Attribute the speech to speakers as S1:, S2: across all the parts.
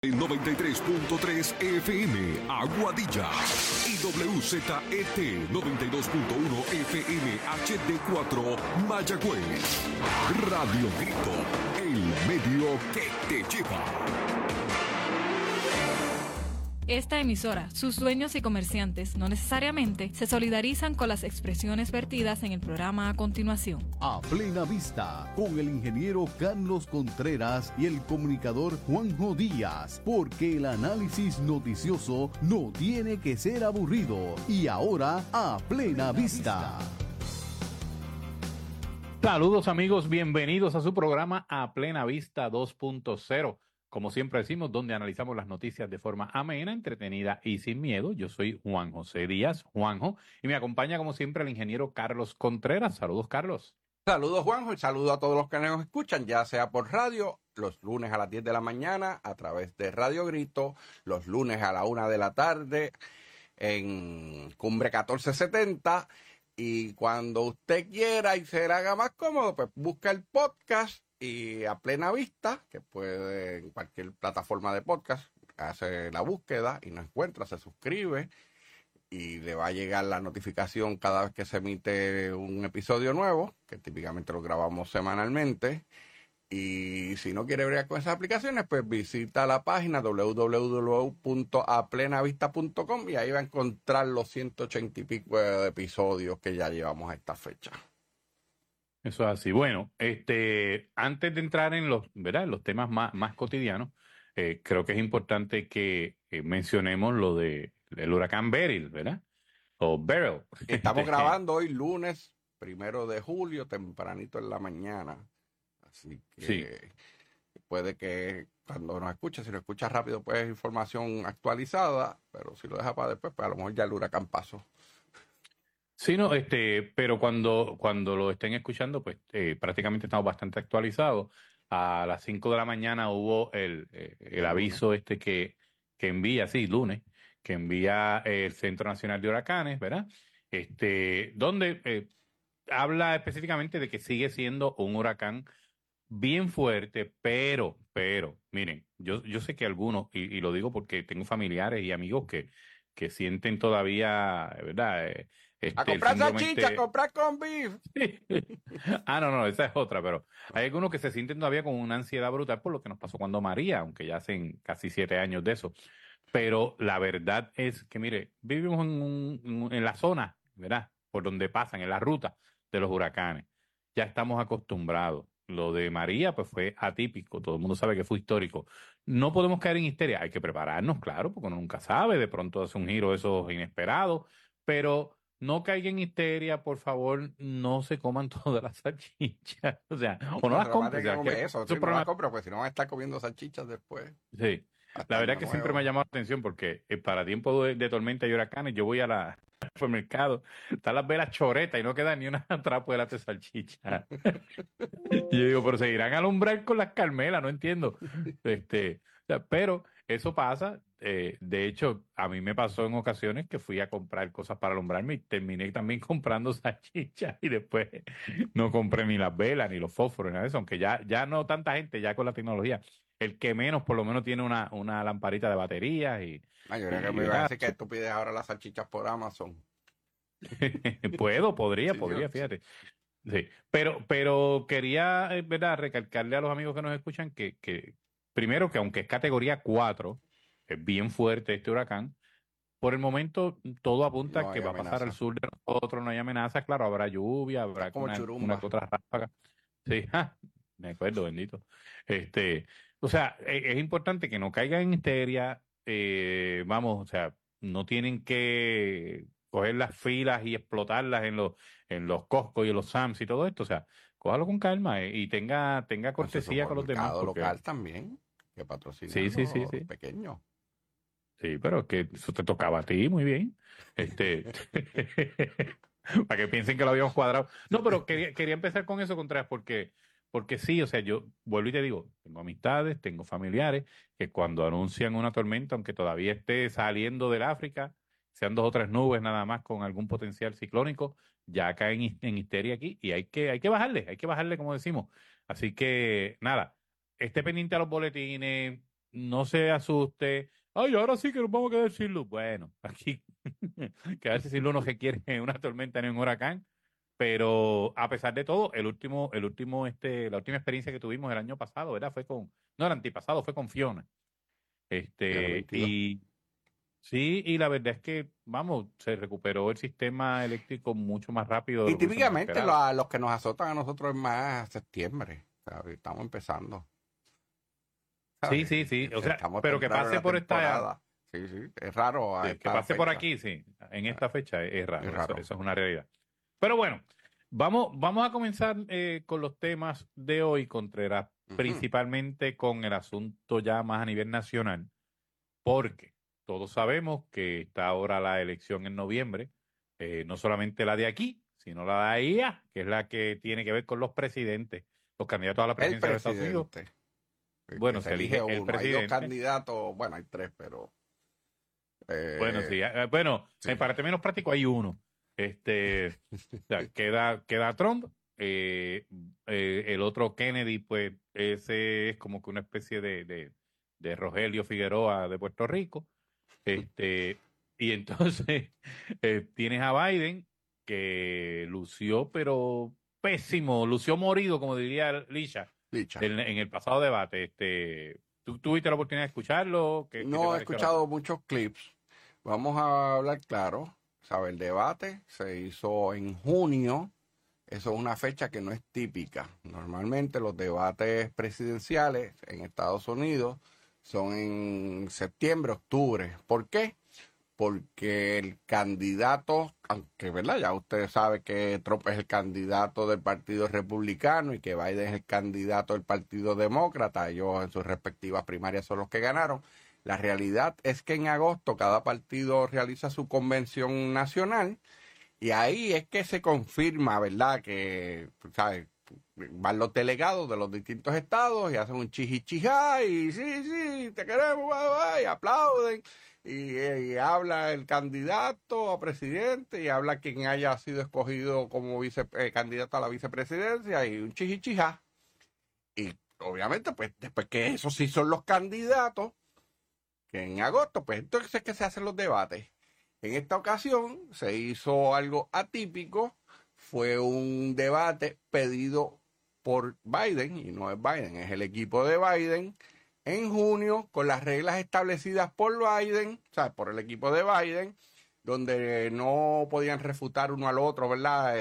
S1: En 93.3 FM, Aguadilla. Y WZET 92.1 FM HD4, Mayagüez. Radio Grito, el medio que te lleva.
S2: Esta emisora, sus dueños y comerciantes no necesariamente se solidarizan con las expresiones vertidas en el programa a continuación.
S3: A Plena Vista, con el ingeniero Carlos Contreras y el comunicador Juanjo Díaz, porque el análisis noticioso no tiene que ser aburrido. Y ahora, A Plena Vista.
S4: Saludos amigos, bienvenidos a su programa A Plena Vista 2.0. Como siempre decimos, donde analizamos las noticias de forma amena, entretenida y sin miedo. Yo soy Juan José Díaz, Juanjo, y me acompaña como siempre el ingeniero Carlos Contreras. Saludos, Carlos.
S5: Saludos, Juanjo, y saludos a todos los que nos escuchan, ya sea por radio, los lunes a las 10 de la mañana, a través de Radio Grito, los lunes a la 1 de la tarde, en Cumbre 1470, y cuando usted quiera y se le haga más cómodo, pues busca el podcast y A Plena Vista, que puede en cualquier plataforma de podcast, hace la búsqueda y nos encuentra, se suscribe y le va a llegar la notificación cada vez que se emite un episodio nuevo, que típicamente lo grabamos semanalmente. Y si no quiere bregar con esas aplicaciones, pues visita la página www.aplenavista.com y ahí va a encontrar los 180 y pico de episodios que ya llevamos a esta fecha.
S4: Eso es así. Bueno, antes de entrar en los, ¿verdad?, los temas más cotidianos, creo que es importante que mencionemos lo de el huracán Beryl, ¿verdad? O Beryl.
S5: Estamos grabando hoy lunes 1 de julio, tempranito en la mañana. Así que sí, puede que cuando nos escuche, si lo escucha rápido, pues es información actualizada, pero si lo deja para después, pues a lo mejor ya el huracán pasó.
S4: Sí, no, pero cuando lo estén escuchando, pues prácticamente estamos bastante actualizados. A las 5 de la mañana hubo el aviso que envía, sí, lunes, que envía el Centro Nacional de Huracanes, ¿verdad? Donde habla específicamente de que sigue siendo un huracán bien fuerte, pero, miren, yo sé que algunos, y lo digo porque tengo familiares y amigos que sienten todavía, ¿verdad?
S5: A comprar salchicha, a comprar con beef.
S4: No, esa es otra, pero hay algunos que se sienten todavía con una ansiedad brutal por lo que nos pasó cuando María, aunque ya hacen casi 7 años de eso. Pero la verdad es que, mire, vivimos en la zona, ¿verdad?, por donde pasan, en la ruta de los huracanes. Ya estamos acostumbrados. Lo de María, pues fue atípico. Todo el mundo sabe que fue histórico. No podemos caer en histeria. Hay que prepararnos, claro, porque uno nunca sabe. De pronto hace un giro esos inesperados. Pero no caigan en histeria, por favor. No se coman todas las salchichas. O sea, o no las compren.
S5: No las compren, pues si no van a estar comiendo salchichas después.
S4: Sí. La verdad que siempre me ha llamado la atención porque para tiempo de tormenta y huracanes yo voy al supermercado, están las velas choretas y no queda ni una trapuela de salchicha. Y yo digo, pero seguirán a alumbrar con las Carmelas, no entiendo. Pero eso pasa. De hecho, a mí me pasó en ocasiones que fui a comprar cosas para alumbrarme y terminé también comprando salchichas y después no compré ni las velas ni los fósforos ni nada de eso, aunque ya no tanta gente, ya con la tecnología. El que menos, por lo menos, tiene una lamparita de baterías y...
S5: Yo creo que me iba a decir que tú pides ahora las salchichas por Amazon.
S4: podría, fíjate. Sí, pero quería, ¿verdad?, recalcarle a los amigos que nos escuchan que primero que aunque es categoría 4, es bien fuerte este huracán, por el momento todo apunta a que va a pasar al sur de nosotros, no hay amenazas, claro, habrá lluvia, habrá una que otra ráfaga. Sí, me acuerdo, bendito. O sea, es importante que no caigan en histeria, o sea, no tienen que coger las filas y explotarlas en los Costco y en los Sams y todo esto, o sea, cójalo con calma y tenga cortesía con los demás.
S5: Porque... local también, que patrocina
S4: sí.
S5: Pequeño.
S4: Sí, pero es que eso te tocaba a ti, muy bien. Para que piensen que lo habíamos cuadrado. No, pero quería empezar con eso, Contreras, porque sí, o sea, yo vuelvo y te digo, tengo amistades, tengo familiares que cuando anuncian una tormenta, aunque todavía esté saliendo del África, sean 2 o 3 nubes nada más con algún potencial ciclónico, ya caen en histeria aquí y hay que bajarle como decimos. Así que nada, esté pendiente a los boletines, no se asuste. Ay, ahora sí que nos vamos a quedar sin luz. Bueno, aquí quedarse sin luz no se quiere una tormenta ni un huracán. Pero a pesar de todo, la última experiencia que tuvimos el año pasado, ¿verdad? No, el antepasado fue con Fiona. Y sí, y la verdad es que, vamos, se recuperó el sistema eléctrico mucho más rápido de
S5: Y
S4: lo que hubiésemos
S5: típicamente
S4: esperado.
S5: los que nos azotan a nosotros es más septiembre. ¿Sabes? Estamos empezando.
S4: Sí,
S5: ¿Sabes?
S4: sí, sí. O sea,
S5: Estamos
S4: pero que
S5: temprano en
S4: pase
S5: la
S4: por esta,
S5: temporada. Sí, es raro a
S4: que
S5: esta
S4: pase por
S5: fecha.
S4: aquí, sí. En esta fecha es raro.
S5: Es raro.
S4: Eso es una realidad. Pero bueno, vamos a comenzar con los temas de hoy, Contreras, principalmente con el asunto ya más a nivel nacional, porque todos sabemos que está ahora la elección en noviembre, no solamente la de aquí, sino la de allá, que es la que tiene que ver con los presidentes, los candidatos a la
S5: El
S4: presidencia de los Estados Unidos.
S5: presidente.
S4: Bueno,
S5: se elige
S4: el
S5: uno. Hay dos
S4: presidente.
S5: candidatos, bueno, hay tres, pero...
S4: Bueno, sí.
S5: sí.
S4: Para términos prácticos hay uno. O sea, queda Trump. El otro Kennedy, pues ese es como que una especie de Rogelio Figueroa de Puerto Rico. Y entonces tienes a Biden, que lució, pero pésimo, lució morido, como diría Lisha,
S5: Licha.
S4: en el pasado debate. ¿Tú tuviste la oportunidad de escucharlo? ¿Qué te
S5: No he
S4: pareció la
S5: escuchado muchos clips. Vamos a hablar claro. ¿Sabe? El debate se hizo en junio. Eso es una fecha que no es típica. Normalmente los debates presidenciales en Estados Unidos son en septiembre, octubre. ¿Por qué? Porque el candidato, aunque verdad, ya usted sabe que Trump es el candidato del Partido Republicano y que Biden es el candidato del Partido Demócrata, ellos en sus respectivas primarias son los que ganaron. La realidad es que en agosto cada partido realiza su convención nacional y ahí es que se confirma, ¿verdad? Que, ¿sabes? Van los delegados de los distintos estados y hacen un chijichijá y sí, te queremos, y aplauden. Y habla el candidato a presidente y habla quien haya sido escogido como candidato a la vicepresidencia y un chijichijá. Y obviamente, pues después que esos sí son los candidatos, que en agosto, pues entonces es que se hacen los debates. En esta ocasión se hizo algo atípico, fue un debate pedido por Biden, y no es Biden, es el equipo de Biden, en junio, con las reglas establecidas por Biden, o sea, por el equipo de Biden, donde no podían refutar uno al otro, ¿verdad?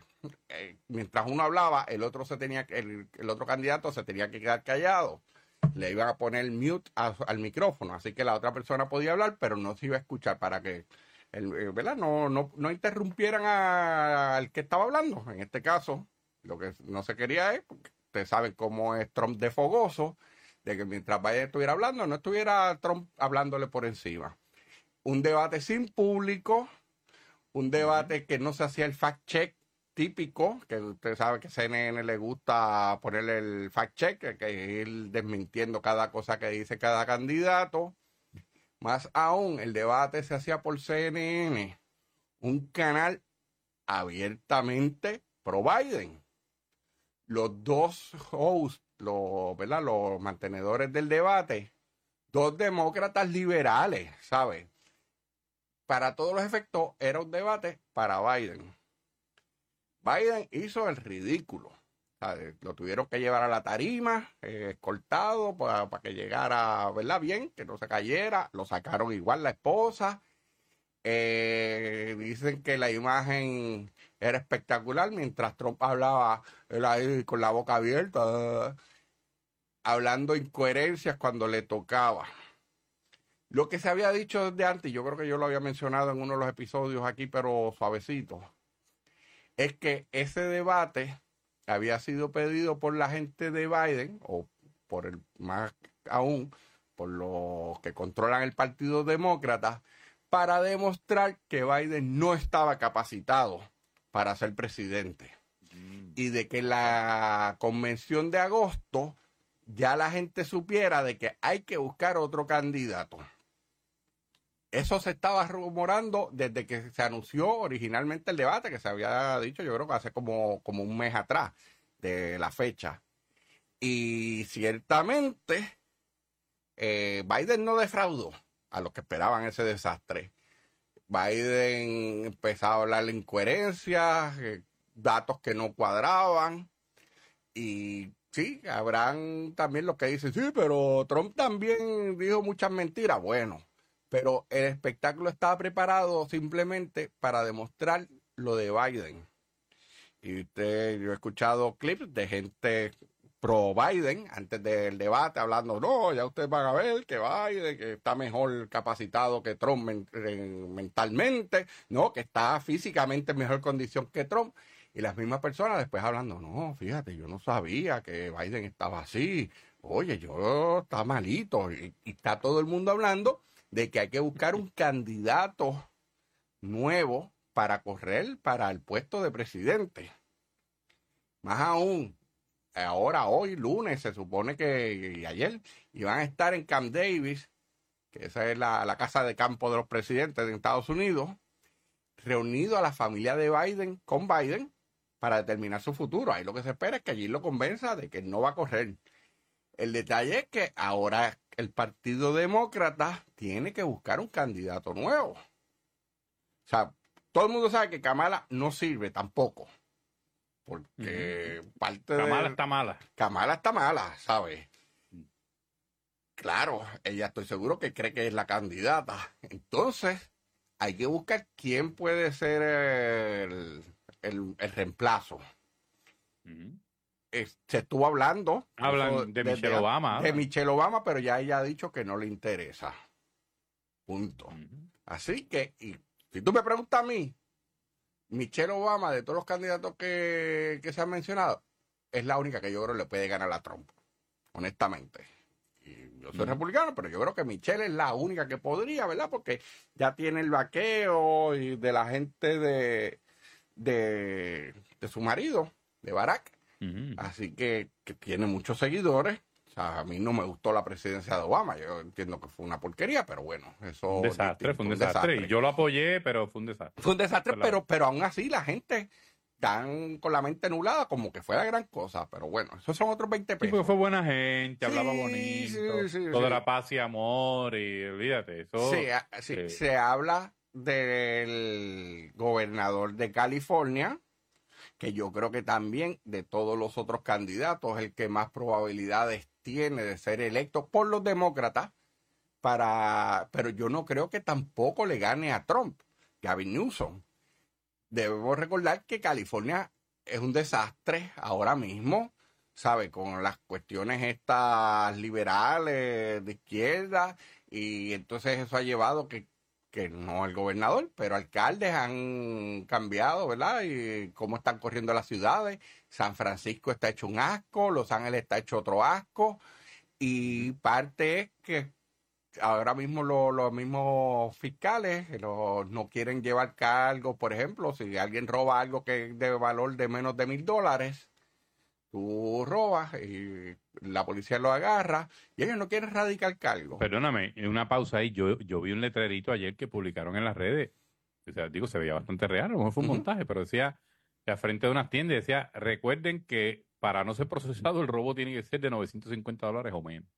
S5: Mientras uno hablaba, el otro candidato se tenía que quedar callado. Le iban a poner mute al micrófono, así que la otra persona podía hablar, pero no se iba a escuchar para que, ¿verdad? No interrumpieran al que estaba hablando. En este caso, lo que no se quería es, porque ustedes saben cómo es Trump de fogoso, de que mientras Biden estuviera hablando, no estuviera Trump hablándole por encima. Un debate sin público, un debate que no se hacía el fact-check típico, que usted sabe que a CNN le gusta ponerle el fact-check, que es ir desmintiendo cada cosa que dice cada candidato. Más aún, el debate se hacía por CNN, un canal abiertamente pro-Biden. Los dos hosts, los mantenedores del debate, dos demócratas liberales, ¿sabes? Para todos los efectos, era un debate para Biden. Biden hizo el ridículo. ¿Sabes? Lo tuvieron que llevar a la tarima, escoltado, para que llegara, ¿verdad? Bien, que no se cayera. Lo sacaron igual la esposa. Dicen que la imagen era espectacular mientras Trump hablaba él ahí con la boca abierta, hablando incoherencias cuando le tocaba. Lo que se había dicho desde antes, yo creo que yo lo había mencionado en uno de los episodios aquí, pero suavecito, es que ese debate había sido pedido por la gente de Biden, o por más aún, por los que controlan el Partido Demócrata, para demostrar que Biden no estaba capacitado para ser presidente. Y de que la convención de agosto ya la gente supiera de que hay que buscar otro candidato. Eso se estaba rumorando desde que se anunció originalmente el debate, que se había dicho, yo creo que hace como un mes atrás de la fecha. Y ciertamente Biden no defraudó a los que esperaban ese desastre. Biden empezó a hablar de incoherencias, datos que no cuadraban, y sí, habrán también los que dicen, sí, pero Trump también dijo muchas mentiras. Bueno, pero el espectáculo estaba preparado simplemente para demostrar lo de Biden. Y yo he escuchado clips de gente pro Biden antes del debate hablando, no, ya ustedes van a ver que Biden que está mejor capacitado que Trump mentalmente, no, que está físicamente en mejor condición que Trump. Y las mismas personas después hablando, no, fíjate, yo no sabía que Biden estaba así. Oye, yo está malito. Y está todo el mundo hablando de que hay que buscar un candidato nuevo para correr para el puesto de presidente. Más aún, ahora, hoy, lunes, se supone que, y ayer, iban a estar en Camp Davis, que esa es la casa de campo de los presidentes de Estados Unidos, reunido a la familia de Biden con Biden para determinar su futuro. Ahí lo que se espera es que allí lo convenza de que no va a correr. El detalle es que ahora el Partido Demócrata tiene que buscar un candidato nuevo. O sea, todo el mundo sabe que Kamala no sirve tampoco. Porque
S4: Kamala está mala.
S5: Kamala está mala, ¿sabes? Claro, ella estoy seguro que cree que es la candidata. Entonces, hay que buscar quién puede ser el reemplazo. Se estuvo hablando.
S4: Hablan de Michelle Obama.
S5: De Michelle Obama, pero ya ella ha dicho que no le interesa. Punto. Así que, y si tú me preguntas a mí, Michelle Obama, de todos los candidatos que se han mencionado, es la única que yo creo le puede ganar a Trump, honestamente. Y yo soy republicano, pero yo creo que Michelle es la única que podría, ¿verdad? Porque ya tiene el vaqueo y de la gente de su marido, de Barack. Así que tiene muchos seguidores. O sea, a mí no me gustó la presidencia de Obama. Yo entiendo que fue una porquería, pero bueno, eso
S4: un desastre, fue un desastre. Y yo lo apoyé, pero fue un desastre.
S5: Fue un desastre, pero aún así la gente tan con la mente nublada como que fue la gran cosa. Pero bueno, esos son otros 20 pesos.
S4: Sí, porque fue buena gente, hablaba bonito, todo era paz y amor, y olvídate, eso.
S5: Se habla del gobernador de California, que yo creo que también de todos los otros candidatos el que más probabilidades tiene de ser electo por los demócratas, pero yo no creo que tampoco le gane a Trump, Gavin Newsom. Debemos recordar que California es un desastre ahora mismo, ¿sabe? Con las cuestiones estas liberales de izquierda, y entonces eso ha llevado que no el gobernador, pero alcaldes han cambiado, ¿verdad? Y cómo están corriendo las ciudades. San Francisco está hecho un asco, Los Ángeles está hecho otro asco, y parte es que ahora mismo los mismos fiscales no quieren llevar cargos. Por ejemplo, si alguien roba algo que es de valor de menos de $1,000, tú robas y la policía lo agarra y ellos no quieren radicar cargo.
S4: Perdóname, una pausa ahí. Yo vi un letrerito ayer que publicaron en las redes. O sea, digo, se veía bastante real, a lo mejor fue un montaje, pero decía, a frente de unas tiendas, decía, recuerden que para no ser procesado el robo tiene que ser de $950 o menos.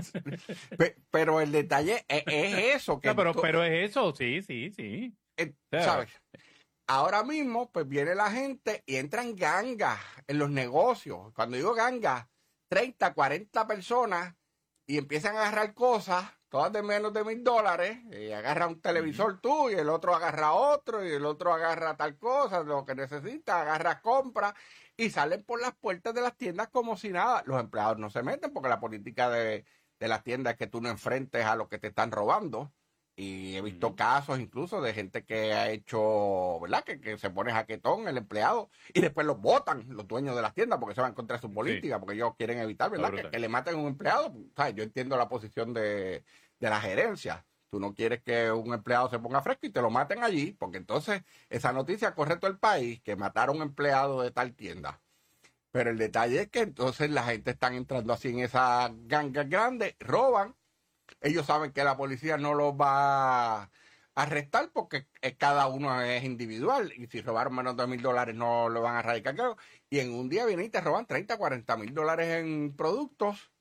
S5: Pero el detalle es eso. Que
S4: no, pero es eso, sí.
S5: ¿Sabes? Ahora mismo, pues viene la gente y entran gangas en los negocios. Cuando digo gangas, 30, 40 personas, y empiezan a agarrar cosas, todas de menos de $1,000, y agarra un televisor tú, y el otro agarra otro, y el otro agarra tal cosa, lo que necesita, agarra compra, y salen por las puertas de las tiendas como si nada. Los empleados no se meten porque la política de las tiendas es que tú no enfrentes a los que te están robando. Y he visto casos incluso de gente que ha hecho, ¿verdad? Que se pone jaquetón el empleado y después los botan los dueños de las tiendas porque se van contra su política, porque ellos quieren evitar, ¿verdad? Que le maten a un empleado. ¿Sabes? Yo entiendo la posición de la gerencia. Tú no quieres que un empleado se ponga fresco y te lo maten allí, porque entonces esa noticia corre todo el país, que mataron a un empleado de tal tienda. Pero el detalle es que entonces la gente está entrando así en esas gangas grandes, roban. Ellos saben que la policía no los va a arrestar porque cada uno es individual. Y si robaron menos de $1,000 no lo van a radicar. Y en un día vienen y te roban $30, $40,000 en productos.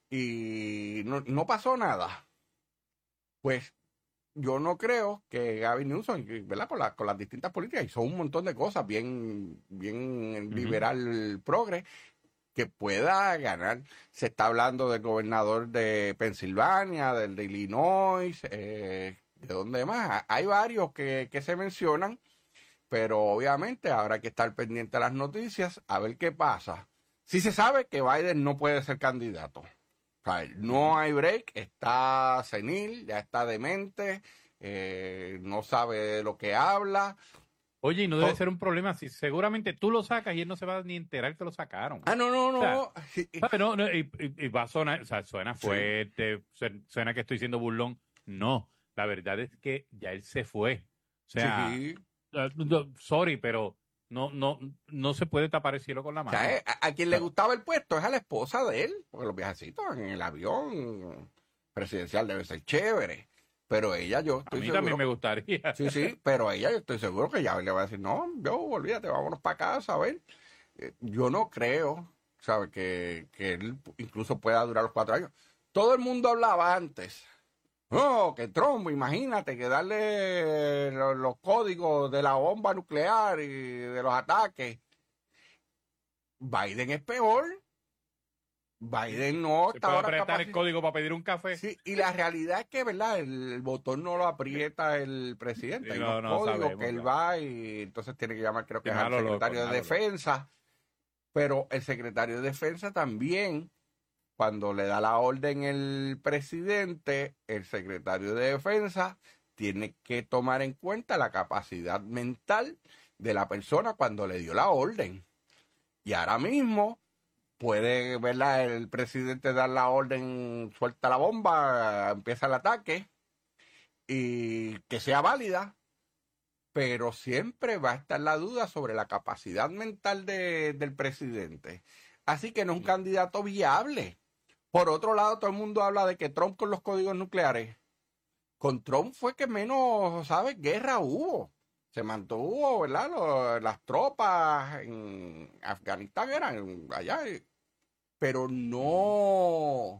S5: y no pasó nada. Pues yo no creo que Gavin Newsom, ¿verdad? Con las distintas políticas, hizo un montón de cosas bien liberal progre, que pueda ganar. Se está hablando del gobernador de Pensilvania, del de Illinois, de dónde más. Hay varios que se mencionan, pero obviamente ahora hay que estar pendiente de las noticias, a ver qué pasa. Sí se sabe que Biden no puede ser candidato. O sea, no hay break, está senil, ya está demente, no sabe de lo que habla.
S4: Oye, y no debe ser un problema si seguramente tú lo sacas y él no se va a ni enterar que lo sacaron.
S5: No.
S4: O sea, ¿sabes? No, y va a sonar, o sea, suena fuerte, suena que estoy siendo burlón. No, la verdad es que ya él se fue. O sea, sorry, pero no se puede tapar el cielo con la mano.
S5: O sea, a quien le gustaba el puesto es a la esposa de él, porque los viajecitos en el avión presidencial debe ser chévere. Pero ella, yo estoy seguro.
S4: A mí también me gustaría.
S5: Sí, pero ella, yo estoy seguro que ya le va a decir, no, yo, olvídate, vámonos para casa, a ver. Yo no creo, ¿sabes? Que él incluso pueda durar los 4 años. Todo el mundo hablaba antes. No, que Trump, imagínate, que darle los códigos de la bomba nuclear y de los ataques. Biden es peor. Biden no
S4: se
S5: está
S4: puede
S5: ahora
S4: apretar el código para pedir un café.
S5: Sí, y la realidad es que, ¿verdad? El botón no lo aprieta el presidente. Hay unos códigos sabemos, que él va y entonces tiene que llamar, creo que es al secretario de Defensa. Pero el secretario de Defensa también, cuando le da la orden el presidente, el secretario de Defensa tiene que tomar en cuenta la capacidad mental de la persona cuando le dio la orden. Y ahora mismo puede, ¿verdad?, el presidente dar la orden, suelta la bomba, empieza el ataque, y que sea válida, pero siempre va a estar la duda sobre la capacidad mental del presidente. Así que no es un candidato viable. Por otro lado, todo el mundo habla de que Trump con los códigos nucleares. Con Trump fue que menos, ¿sabes?, guerra hubo. Se mantuvo, ¿verdad?, las tropas en Afganistán eran allá, pero no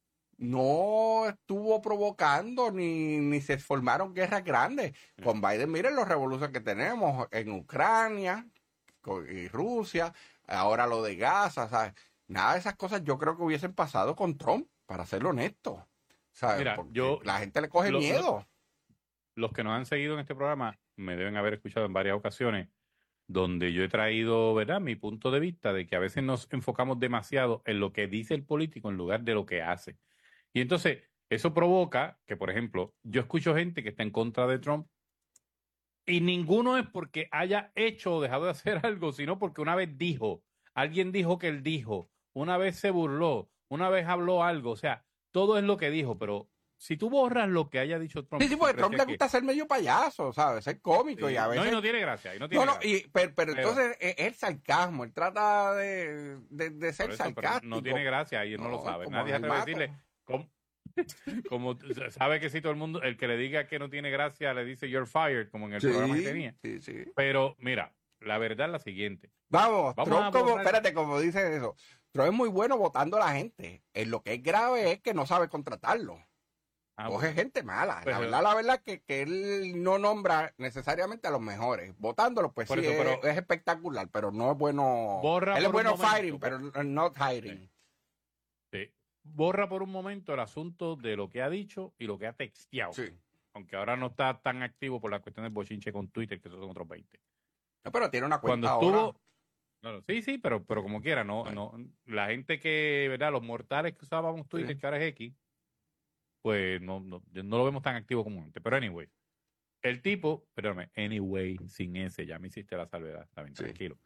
S5: estuvo provocando ni se formaron guerras grandes. Con Biden, miren los revoluciones que tenemos en Ucrania y Rusia, ahora lo de Gaza, ¿sabes? Nada de esas cosas yo creo que hubiesen pasado con Trump, para ser honesto. ¿Sabes?
S4: Mira,
S5: la gente le coge miedo.
S4: Los que nos han seguido en este programa me deben haber escuchado en varias ocasiones donde yo he traído, ¿verdad?, mi punto de vista de que a veces nos enfocamos demasiado en lo que dice el político en lugar de lo que hace. Y entonces eso provoca que, por ejemplo, yo escucho gente que está en contra de Trump y ninguno es porque haya hecho o dejado de hacer algo, sino porque una vez alguien dijo que él dijo, una vez se burló, una vez habló algo, o sea, todo es lo que dijo, pero si tú borras lo que haya dicho Trump...
S5: Sí, porque Trump le gusta ser medio payaso, ¿sabes? Ser cómico, sí, y a veces...
S4: No, y no tiene gracia.
S5: Pero entonces es el sarcasmo, él trata de ser sarcástico.
S4: No tiene gracia y él no lo sabe. Nadie atreve a decirle... Como sabe que si todo el mundo, el que le diga que no tiene gracia, le dice you're fired, como en el programa que tenía.
S5: Sí.
S4: Pero mira, la verdad es la siguiente.
S5: Vamos Trump como dice eso. Trump es muy bueno votando a la gente. Lo que es grave es que no sabe contratarlo. Coge gente mala. Pues la verdad que él no nombra necesariamente a los mejores. Votándolo, pues sí, es espectacular, pero no es bueno. Él es bueno firing, pero no hiring.
S4: Sí. Borra por un momento el asunto de lo que ha dicho y lo que ha texteado. Sí. Aunque ahora no está tan activo por la cuestión del bochinche con Twitter, que esos son otros 20.
S5: No, pero tiene una cuenta
S4: ahora. Sí, pero como quiera, no. La gente que, ¿verdad? Los mortales que usábamos Twitter, que ahora es X, pues no lo vemos tan activo como antes. Pero anyway, el tipo, perdóname, anyway, sin ese, ya me hiciste la salvedad, está bien, tranquilo.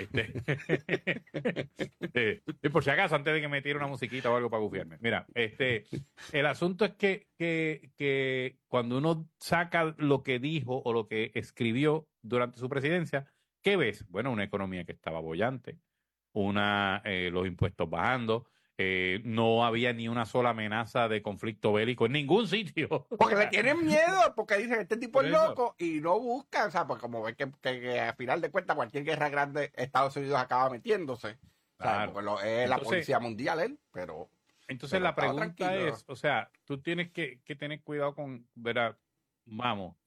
S4: Por si acaso, antes de que me tire una musiquita o algo para gufiarme. Mira, el asunto es que cuando uno saca lo que dijo o lo que escribió durante su presidencia, ¿qué ves? Bueno, una economía que estaba bollante, los impuestos bajando, no había ni una sola amenaza de conflicto bélico en ningún sitio.
S5: Porque le tienen miedo, porque dicen, este tipo es loco, y no buscan, o sea, pues como ven que a final de cuentas cualquier guerra grande Estados Unidos acaba metiéndose. Claro. O sea, porque es la policía mundial él, pero...
S4: Entonces
S5: Pero
S4: la
S5: estaba
S4: pregunta
S5: tranquilo.
S4: es, o sea, tú tienes que tener cuidado con, ¿verdad? Vamos,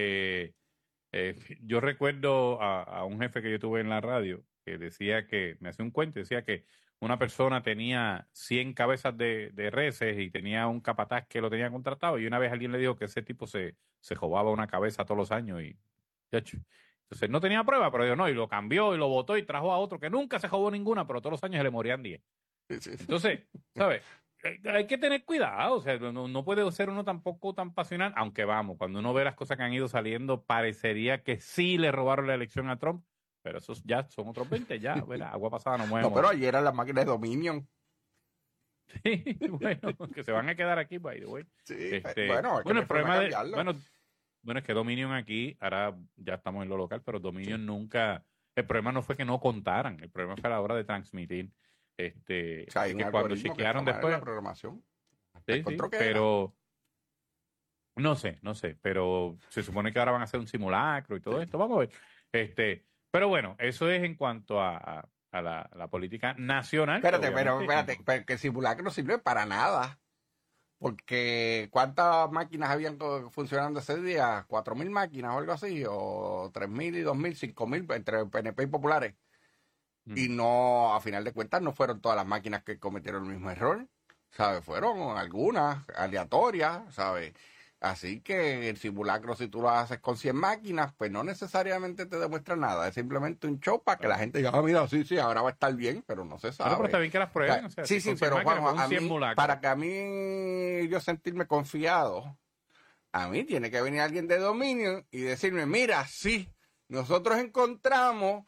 S4: yo recuerdo a un jefe que yo tuve en la radio que decía que, me hacía un cuento, decía que una persona tenía 100 cabezas de reses y tenía un capataz que lo tenía contratado y una vez alguien le dijo que ese tipo se robaba una cabeza todos los años y, chacho, entonces no tenía prueba, pero dijo no, y lo cambió y lo botó y trajo a otro que nunca se robó ninguna, pero todos los años se le morían 10.
S5: Sí, sí.
S4: Entonces, ¿sabes? Hay que tener cuidado, o sea, no puede ser uno tampoco tan pasional, aunque vamos, cuando uno ve las cosas que han ido saliendo, parecería que sí le robaron la elección a Trump, pero esos ya son otros 20, ya, ¿verdad? Agua pasada no mueve.
S5: No, pero ayer eran las máquinas de Dominion.
S4: Sí, bueno, que se van a quedar aquí, by the way.
S5: Sí,
S4: Bueno, el problema de,
S5: cambiarlo.
S4: bueno, es que Dominion aquí, ahora ya estamos en lo local, pero Dominion nunca, el problema no fue que no contaran, el problema fue a la hora de transmitir.
S5: O sea, hay un
S4: que cuando
S5: algoritmo
S4: chequearon
S5: que está mal en
S4: después,
S5: la programación.
S4: sí,
S5: Encontró que era.
S4: pero no sé, pero se supone que ahora van a hacer un simulacro y todo esto, vamos a ver. Pero bueno, eso es en cuanto a la política nacional.
S5: Espérate,
S4: obviamente.
S5: pero que el simulacro no sirve para nada. Porque ¿cuántas máquinas habían funcionando ese día? 4.000 máquinas o algo así, o 3.000 y 2.000, 5.000 entre PNP y populares. Y no, a final de cuentas, no fueron todas las máquinas que cometieron el mismo error, ¿sabes? Fueron algunas aleatorias, ¿sabes? Así que el simulacro, si tú lo haces con 100 máquinas, pues no necesariamente te demuestra nada. Es simplemente un show para que la gente diga, mira, sí, ahora va a estar bien, pero no se sabe.
S4: Pero está bien que las prueben. O sea,
S5: sí,
S4: si
S5: pero
S4: máquinas,
S5: Juan,
S4: un 100 mulacros.
S5: para que a mí yo sentirme confiado, a mí tiene que venir alguien de Dominion y decirme, mira, sí, nosotros encontramos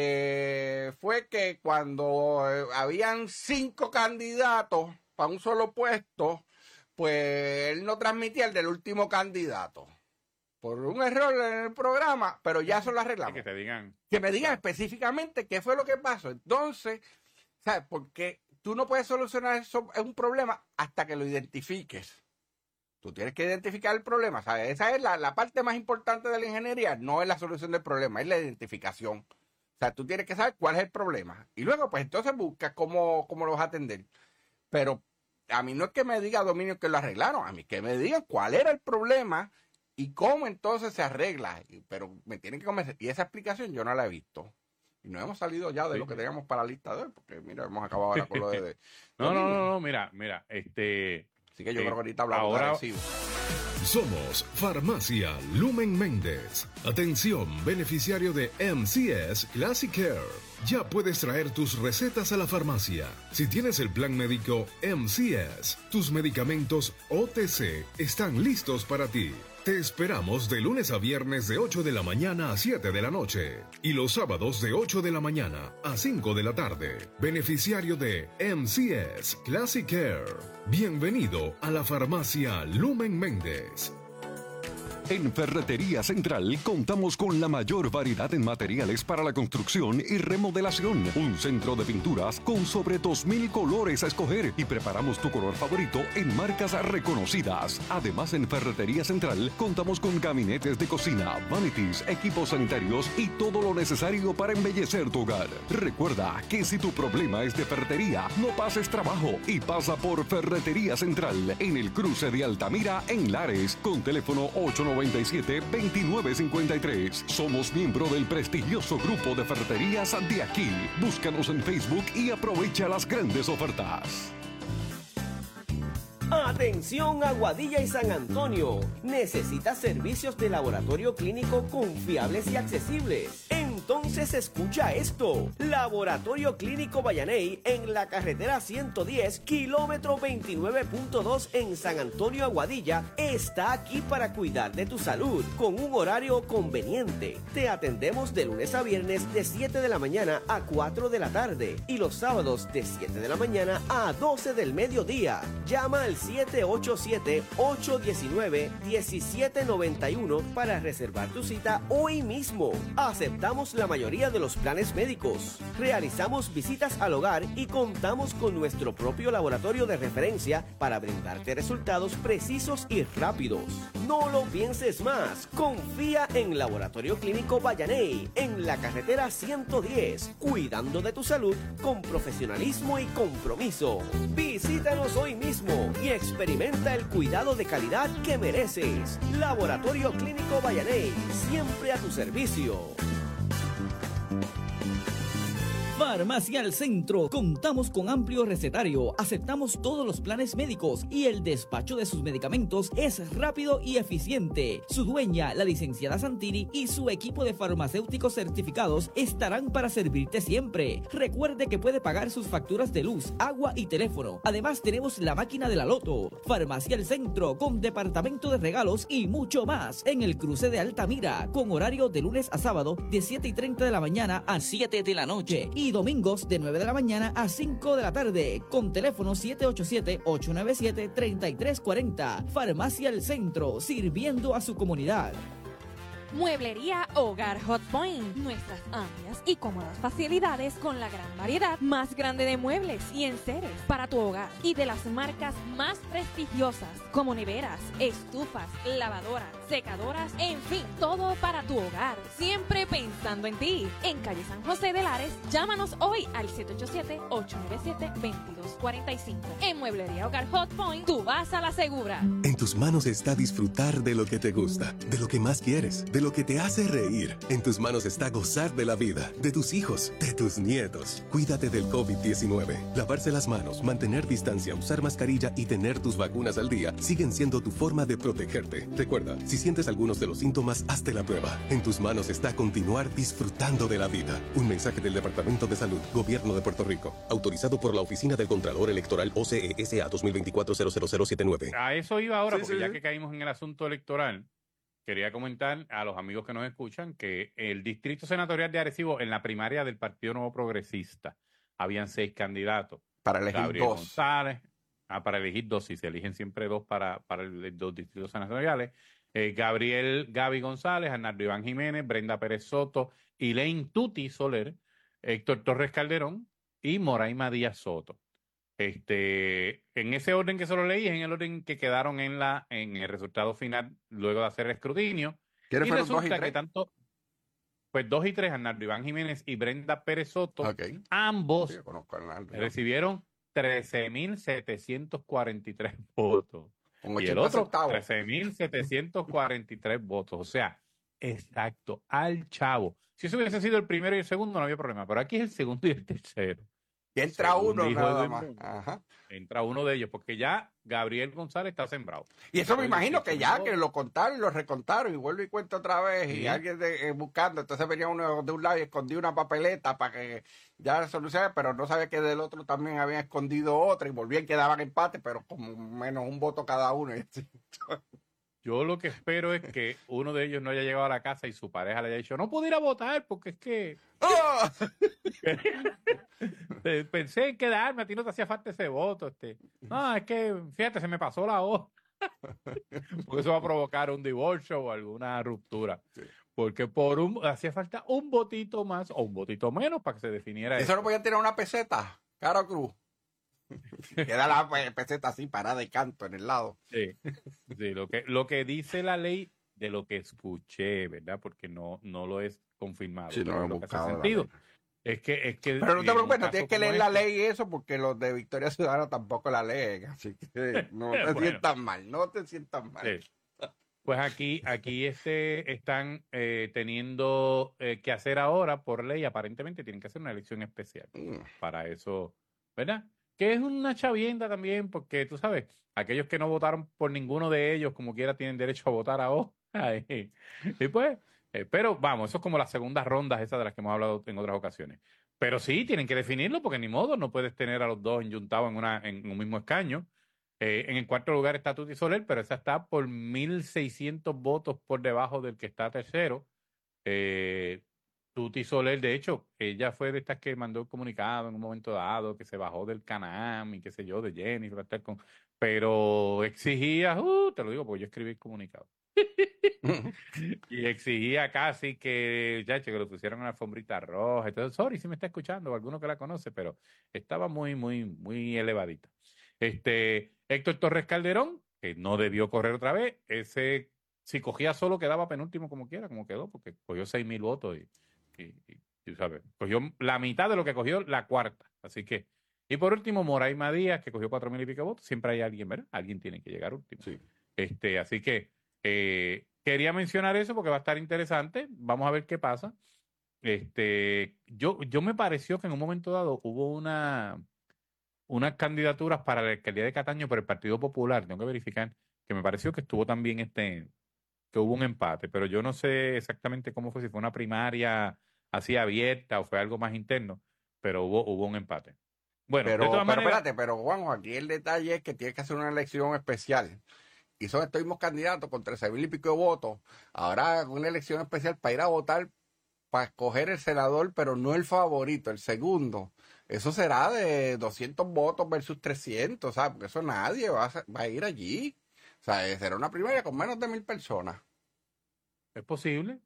S5: que fue que cuando habían 5 candidatos para un solo puesto, pues él no transmitía el del último candidato. Por un error en el programa, pero ya eso lo arreglamos.
S4: Que te digan.
S5: Que me digan específicamente qué fue lo que pasó. Entonces, ¿sabes? Porque tú no puedes solucionar eso, es un problema hasta que lo identifiques. Tú tienes que identificar el problema, ¿sabes? Esa es la parte más importante de la ingeniería, no es la solución del problema, es la identificación. O sea, tú tienes que saber cuál es el problema. Y luego, pues entonces buscas cómo lo vas a atender. Pero a mí no es que me diga Dominio que lo arreglaron, a mí que me digan cuál era el problema y cómo entonces se arregla. Pero me tienen que convencer. Y esa explicación yo no la he visto. Y no hemos salido ya de lo que teníamos para la lista de hoy, porque mira, hemos acabado ahora con lo de
S4: No, mira,
S5: Así que yo creo que ahorita hablamos
S4: ahora,
S5: de Arecibo.
S1: Somos Farmacia Lumen Méndez. Atención, beneficiario de MCS Classic Care. Ya puedes traer tus recetas a la farmacia. Si tienes el plan médico MCS, tus medicamentos OTC están listos para ti. Te esperamos de lunes a viernes de 8 de la mañana a 7 de la noche y los sábados de 8 de la mañana a 5 de la tarde. Beneficiario de MCS Classic Care. Bienvenido a la farmacia Lumen Méndez.
S6: En Ferretería Central contamos con la mayor variedad en materiales para la construcción y remodelación. Un centro de pinturas con sobre 2.000 colores a escoger y preparamos tu color favorito en marcas reconocidas. Además, en Ferretería Central contamos con gabinetes de cocina, vanities, equipos sanitarios y todo lo necesario para embellecer tu hogar. Recuerda que si tu problema es de ferretería, no pases trabajo y pasa por Ferretería Central en el cruce de Altamira en Lares con teléfono 897-2953. Somos miembro del prestigioso grupo de ferreterías de aquí. Búscanos en Facebook y aprovecha las grandes ofertas.
S7: Atención Aguadilla y San Antonio. ¿Necesitas servicios de laboratorio clínico confiables y accesibles? Entonces escucha esto. Laboratorio Clínico Vallaney en la carretera 110, kilómetro 29.2 en San Antonio, Aguadilla, está aquí para cuidar de tu salud con un horario conveniente. Te atendemos de lunes a viernes de 7 de la mañana a 4 de la tarde y los sábados de 7 de la mañana a 12 del mediodía. Llama al 787-819-1791 para reservar tu cita hoy mismo. Aceptamos la mayoría de los planes médicos. Realizamos visitas al hogar y contamos con nuestro propio laboratorio de referencia para brindarte resultados precisos y rápidos. No lo pienses más. Confía en Laboratorio Clínico Vallaney, en la carretera 110, cuidando de tu salud con profesionalismo y compromiso. Visítanos hoy mismo y experimenta el cuidado de calidad que mereces. Laboratorio Clínico Vallaney, siempre a tu servicio. Farmacia al Centro. Contamos con amplio recetario, aceptamos todos los planes médicos y el despacho de sus medicamentos es rápido y eficiente. Su dueña, la licenciada Santini, y su equipo de farmacéuticos certificados estarán para servirte siempre. Recuerde que puede pagar sus facturas de luz, agua y teléfono. Además tenemos la máquina de la Loto. Farmacia al Centro con departamento de regalos y mucho más en el cruce de Altamira, con horario de lunes a sábado de 7:30 de la mañana a 7 de la noche y domingos de 9 de la mañana a 5 de la tarde, con teléfono 787-897-3340. Farmacia El Centro, sirviendo a su comunidad.
S8: Mueblería Hogar Hot Point. Nuestras amplias y cómodas facilidades con la gran variedad más grande de muebles y enseres para tu hogar y de las marcas más prestigiosas como neveras, estufas, lavadoras, secadoras, en fin, todo para tu hogar. Siempre pensando en ti. En calle San José de Lares, llámanos hoy al 787-897-2245. En Mueblería Hogar Hot Point, tú vas a la segura.
S9: En tus manos está disfrutar de lo que te gusta, de lo que más quieres, de lo que te hace reír. En tus manos está gozar de la vida, de tus hijos, de tus nietos. Cuídate del COVID-19. Lavarse las manos, mantener distancia, usar mascarilla y tener tus vacunas al día siguen siendo tu forma de protegerte. Recuerda, si sientes algunos de los síntomas, hazte la prueba. En tus manos está continuar disfrutando de la vida. Un mensaje del Departamento de Salud, Gobierno de Puerto Rico. Autorizado por la Oficina del Contralor Electoral OCESA 2024-00079.
S4: A eso iba ahora, porque ya que caímos en el asunto electoral, quería comentar a los amigos que nos escuchan que el Distrito Senatorial de Arecibo, en la primaria del Partido Nuevo Progresista, habían 6 candidatos.
S5: Para elegir
S4: Gabriel
S5: 2.
S4: González, para elegir 2, si se eligen siempre 2 para los distritos senatoriales. Gaby González, Arnaldo Iván Jiménez, Brenda Pérez Soto, Elaine Tuti Soler, Héctor Torres Calderón y Moraima Díaz Soto. En ese orden que se lo leí, es en el orden que quedaron en el resultado final luego de hacer el escrutinio.
S5: ¿Quiénes
S4: Y
S5: fueron 2 y
S4: resulta
S5: 3?
S4: que tanto, pues 2 y 3, Arnaldo Iván Jiménez y Brenda Pérez Soto, ambos
S5: Sí, yo conozco a Arnaldo.
S4: recibieron 13,743 votos.
S5: Con
S4: Y el
S5: 80
S4: otro,
S5: centavos.
S4: 13,743 votos. O sea, exacto, al chavo. Si eso hubiese sido el primero y el segundo, no había problema. Pero aquí es el segundo y el tercero.
S5: Y entra
S4: Según
S5: uno
S4: dijo
S5: nada
S4: Edwin
S5: más.
S4: Brown,
S5: Ajá.
S4: entra uno de ellos, porque ya Gabriel González está sembrado.
S5: Y eso me
S4: Pero
S5: imagino que ya,
S4: no.
S5: que lo contaron y lo recontaron y vuelvo y cuento otra vez y
S4: Sí.
S5: alguien buscando. Entonces venía uno de un lado y escondía una papeleta para que ya solucionara, pero no sabía que del otro también habían escondido otra y volvían, quedaban empate, pero con menos un voto cada uno. Y así.
S4: Yo lo que espero es que uno de ellos no haya llegado a la casa y su pareja le haya dicho, no pude ir a votar porque es que
S5: ¡Oh!
S4: pensé en quedarme, a ti no te hacía falta ese voto. No, es que, fíjate, se me pasó la hoja. Porque eso va a provocar un divorcio o alguna ruptura.
S5: Sí.
S4: Porque hacía falta un votito más o un votito menos para que se definiera
S5: Eso no podían tirar una peseta, Caro Cruz. Queda la peseta así parada de canto en el lado.
S4: Sí, sí, lo que dice la ley, de lo que escuché, ¿verdad? Porque no lo es confirmado.
S5: Sí, no
S4: pero
S5: he
S4: lo que hace
S5: buscado la
S4: sentido
S5: ley.
S4: es que
S5: Pero no te preocupes, no
S4: en un
S5: tienes
S4: caso
S5: que leer
S4: como
S5: la
S4: este,
S5: ley y eso porque los de Victoria Ciudadana tampoco la leen. Así que no te
S4: Bueno.
S5: sientas mal, no te sientas mal.
S4: sí. Pues aquí están teniendo que hacer ahora, por ley, aparentemente tienen que hacer una elección especial para eso, ¿verdad? Que es una chavienda también, porque tú sabes, aquellos que no votaron por ninguno de ellos, como quiera, tienen derecho a votar ahora. Y pues, pero vamos, eso es como las segundas rondas esas de las que hemos hablado en otras ocasiones. Pero sí, tienen que definirlo, porque ni modo, no puedes tener a los dos enyuntados en un mismo escaño. En el cuarto lugar está Tuti Soler, pero esa está por 1,600 votos por debajo del que está tercero. Tuti Soler, de hecho, ella fue de estas que mandó el comunicado en un momento dado, que se bajó del Canam y qué sé yo, de Jenny, para estar con pero exigía, te lo digo porque yo escribí el comunicado. Y exigía casi que, ya, que lo pusieran una alfombrita roja. Entonces, sorry si me está escuchando, alguno que la conoce, pero estaba muy elevadita. Héctor Torres Calderón, que no debió correr otra vez, ese, si cogía solo, quedaba penúltimo como quiera, como quedó, porque cogió 6,000 votos y ¿sabes? Cogió la mitad de lo que cogió la cuarta. Así que, y por último, Moraima Díaz, que cogió 4,000 y pico votos. Siempre hay alguien, ¿verdad? Alguien tiene que llegar último.
S5: Sí.
S4: Así que quería mencionar eso porque va a estar interesante. Vamos a ver qué pasa. Yo me pareció que en un momento dado hubo unas candidaturas para la alcaldía de Cataño por el Partido Popular. Tengo que verificar que me pareció que estuvo también que hubo un empate, pero yo no sé exactamente cómo fue, si fue una primaria así abierta o fue algo más interno, pero hubo un empate. Bueno, de todas maneras,
S5: espérate, pero Juanjo, aquí el detalle es que tienes que hacer una elección especial. Y son estos mismos candidatos con 13,000 y pico de votos. Ahora una elección especial para ir a votar, para escoger el senador, pero no el favorito, el segundo. Eso será de 200 votos versus 300, ¿sabes? Porque eso nadie va a ir allí. O sea, será una primaria con menos de 1,000 personas.
S4: es posible.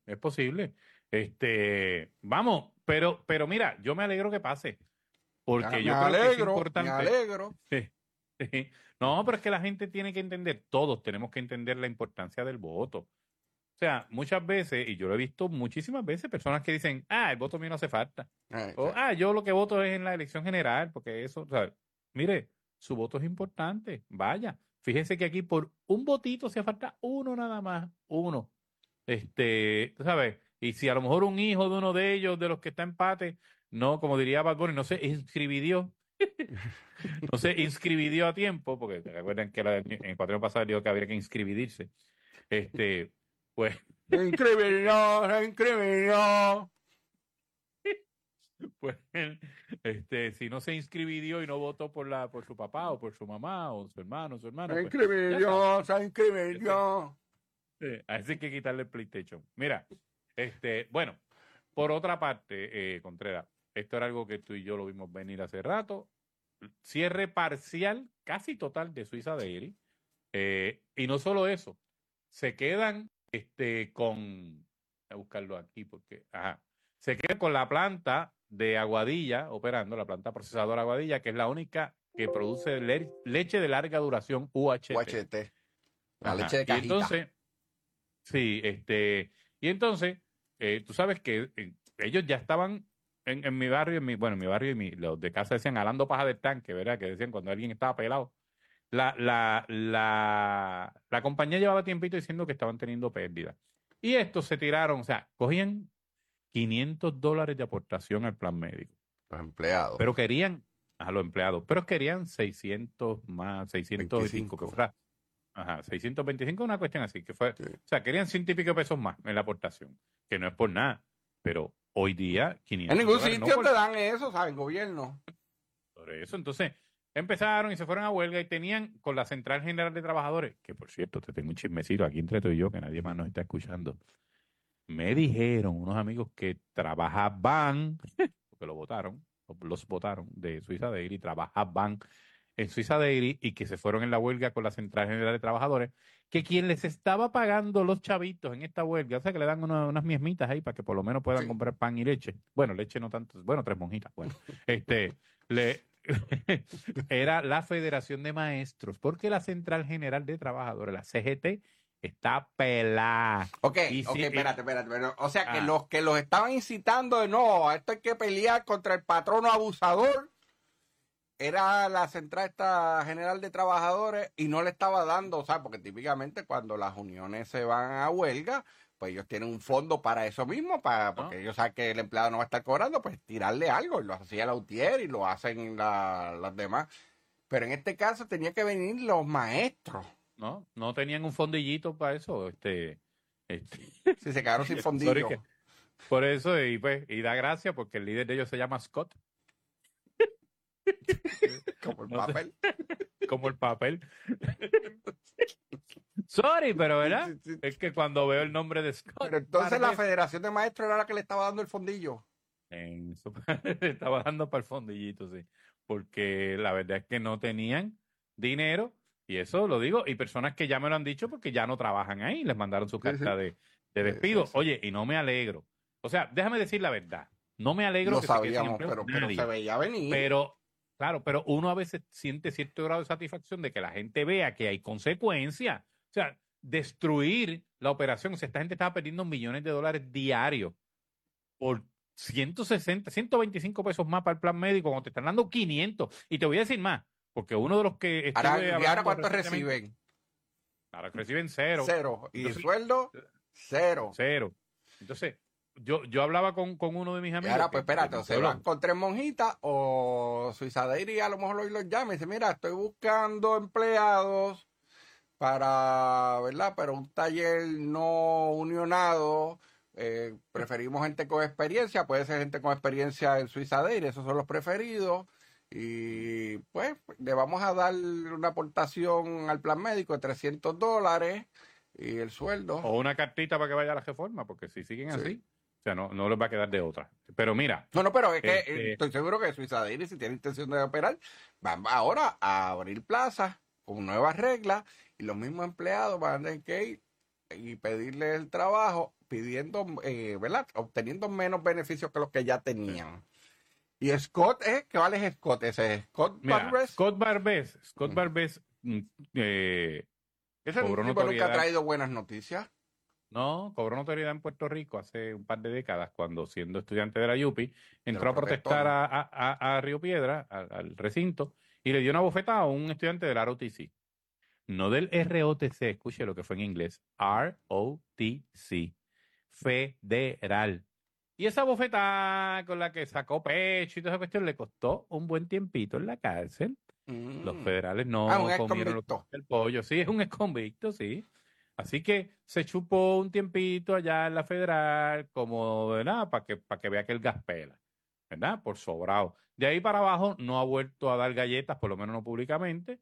S4: Vamos, pero mira, yo me alegro que pase. Porque yo creo que es importante.
S5: Me alegro.
S4: Sí. No, pero es que la gente tiene que entender, todos tenemos que entender la importancia del voto. O sea, muchas veces, y yo lo he visto muchísimas veces, personas que dicen, el voto mío no hace falta. O, yo lo que voto es en la elección general, porque eso, o sea, mire, su voto es importante, vaya. Fíjense que aquí por un votito se falta uno nada más, uno. Tú sabes, y si a lo mejor un hijo de uno de ellos, de los que está empate, no, como diría Bad Bunny, no se inscribió. No se inscribió a tiempo, porque recuerden que en el cuatrienio pasado dijo que habría que inscribirse. Pues.
S5: Se inscribió.
S4: Pues, si no se inscribió y no votó por su papá o por su mamá o su hermano,
S5: Se
S4: pues,
S5: inscribió.
S4: Así que quitarle el PlayStation. Mira, bueno, por otra parte, Contreras, esto era algo que tú y yo lo vimos venir hace rato. Cierre parcial, casi total, de Suiza Dairy. Y no solo eso, se quedan con, voy a buscarlo aquí porque, se quedan con la planta de Aguadilla operando, la planta procesadora Aguadilla, que es la única que produce leche de larga duración, UHT.
S5: La leche de cajita.
S4: Y entonces, sí, y entonces, tú sabes que ellos ya estaban en mi barrio, en mi barrio y los de casa decían jalando paja del tanque, ¿verdad? Que decían cuando alguien estaba pelado. La compañía llevaba tiempito diciendo que estaban teniendo pérdidas. Y estos se tiraron, o sea, cogían $500 de aportación al plan médico.
S5: Los empleados.
S4: Pero querían, a los empleados, pero querían 600 más, 625, que fuera. 625, una cuestión así, que fue, sí. O sea, querían 100 y pico pesos más en la aportación, que no es por nada, pero hoy día 500.
S5: En ningún sitio te dan eso, ¿sabes? Gobierno.
S4: Por eso, entonces, empezaron y se fueron a huelga y tenían con la Central General de Trabajadores, que por cierto, te tengo un chismecito aquí entre tú y yo, que nadie más nos está escuchando. Me dijeron unos amigos que trabajaban, porque los votaron de Suiza Dairy, trabajaban en Suiza Dairy y que se fueron en la huelga con la Central General de Trabajadores, que quien les estaba pagando los chavitos en esta huelga, o sea, que le dan unas miesmitas ahí para que por lo menos puedan comprar pan y leche. Bueno, leche no tanto, 3 monjitas, bueno. Era la Federación de Maestros, porque la Central General de Trabajadores, la CGT, está pelada.
S5: Ok, espérate. O sea, que los que los estaban incitando de no, esto hay que pelear contra el patrono abusador, era la Central General de Trabajadores y no le estaba dando, o sea, porque típicamente cuando las uniones se van a huelga, pues ellos tienen un fondo para eso mismo, porque ellos saben que el empleado no va a estar cobrando, pues tirarle algo, y lo hacía la UTIER y lo hacen las demás. Pero en este caso tenía que venir los maestros.
S4: No tenían un fondillito para eso.
S5: Sí, se quedaron sin fondillo.
S4: Por eso, y da gracia porque el líder de ellos se llama Scott.
S5: Como el papel.
S4: Como el papel. Sorry, pero ¿verdad? Sí. Es que cuando veo el nombre de Scott.
S5: Pero entonces la Federación de Maestros era la que le estaba dando el fondillo.
S4: Estaba dando para el fondillito, sí. Porque la verdad es que no tenían dinero Y eso lo digo, y personas que ya me lo han dicho porque ya no trabajan ahí, les mandaron su carta de despido. Oye, y no me alegro. O sea, déjame decir la verdad. No me alegro
S5: Lo
S4: que
S5: sabíamos,
S4: se quede sin empleo
S5: pero
S4: nadie.
S5: se veía venir.
S4: Pero, claro, pero uno a veces siente cierto grado de satisfacción de que la gente vea que hay consecuencias. O sea, destruir la operación. O sea, esta gente estaba perdiendo millones de dólares diarios por 160, 125 pesos más para el plan médico cuando te están dando 500. Y te voy a decir más, porque uno de los que estuve
S5: ¿Y ahora
S4: hablando
S5: cuánto
S4: recientemente-
S5: reciben?
S4: Ahora reciben cero.
S5: Cero. ¿Y el
S4: Entonces,
S5: sueldo? Cero.
S4: Cero. Entonces, yo hablaba con uno de mis
S5: Y
S4: amigos.
S5: ahora, pues
S4: que-
S5: espérate,
S4: que-
S5: o se van con tres monjitas o Suiza Dairy a lo mejor hoy los llama y dice, mira, estoy buscando empleados para, ¿verdad? Pero un taller no unionado, preferimos gente con experiencia, puede ser gente con experiencia en Suiza Dairy, esos son los preferidos. Y pues le vamos a dar una aportación al plan médico de $300 y el sueldo.
S4: O una cartita para que vaya a la reforma, porque si siguen
S5: Sí.
S4: así, o sea, no les va a quedar de otra. Pero mira,
S5: No, pero es que
S4: Este-
S5: estoy seguro que Suiza Dairy, si tiene intención de operar, van ahora a abrir plazas con nuevas reglas y los mismos empleados van a tener que ir y pedirle el trabajo pidiendo, ¿verdad? Obteniendo menos beneficios que los que ya tenían. Y Scott, ¿qué vale es Scott? Ese es Scott
S4: mira,
S5: Barbers.
S4: Scott Barbés
S5: Ese
S4: cobró
S5: tipo nunca
S4: notoriedad.
S5: ha traído buenas noticias.
S4: No, cobró notoriedad en Puerto Rico hace un par de décadas, cuando siendo estudiante de la UPI, entró
S5: los
S4: a protestar
S5: protestones.
S4: a Río Piedra, al recinto, y le dio una bofetada a un estudiante del ROTC. No del ROTC, escuche lo que fue en inglés, ROTC, federal. Y esa bofetada con la que sacó pecho y toda esa cuestión le costó un buen tiempito en la cárcel. Los federales no
S5: Un
S4: comieron
S5: exconvicto.
S4: el pollo. Sí, es un exconvicto, sí. Así que se chupó un tiempito allá en la federal, como, ¿verdad? Para que vea que el gas pela, ¿verdad? Por sobrado. De ahí para abajo no ha vuelto a dar galletas, por lo menos no públicamente.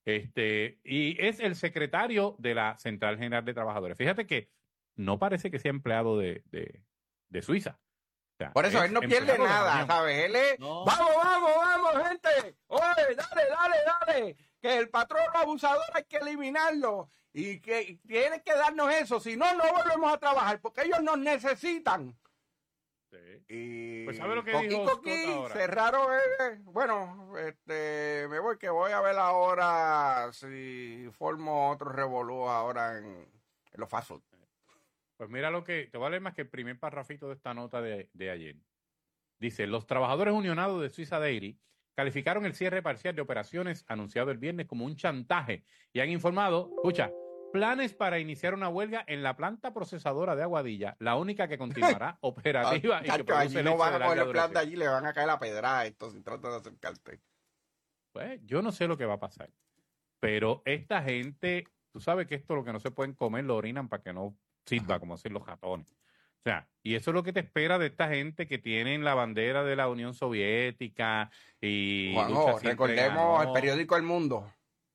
S4: Y es el secretario de la Central General de Trabajadores. Fíjate que no parece que sea empleado de Suiza. O sea,
S5: Por eso
S4: es
S5: él no pierde
S4: empleado de la
S5: nada,
S4: Unión.
S5: ¿sabes? Él es,
S4: No.
S5: vamos, gente. Oye, dale. Que el patrón abusador hay que eliminarlo. Y que tiene que darnos eso. Si no, no volvemos a trabajar porque ellos nos necesitan.
S4: Sí.
S5: Y
S4: Pues, ¿sabe lo que
S5: Coqui,
S4: dijo
S5: Coqui,
S4: Scott ahora?
S5: cerraron. Bueno, me voy, que voy a ver ahora si formo otro revolú ahora en los fast food.
S4: Pues mira lo que, te voy a leer más que el primer parrafito de esta nota de ayer. Dice, los trabajadores unionados de Suiza Dairy calificaron el cierre parcial de operaciones anunciado el viernes como un chantaje y han informado, escucha, planes para iniciar una huelga en la planta procesadora de Aguadilla, la única que continuará operativa y que
S5: Chacho,
S4: produce
S5: allí no
S4: leche
S5: van
S4: de
S5: a
S4: larga
S5: coger el plan de
S4: duración.
S5: allí, le van a caer la pedra a esto si tratan de acercarte.
S4: Pues yo no sé lo que va a pasar, pero esta gente, tú sabes que esto lo que no se pueden comer lo orinan para que no sirva, como hacen los ratones. O sea, y eso es lo que te espera de esta gente que tienen la bandera de la Unión Soviética y lucha
S5: Juanjo,
S4: siempre
S5: recordemos el
S4: ganó.
S5: periódico El Mundo,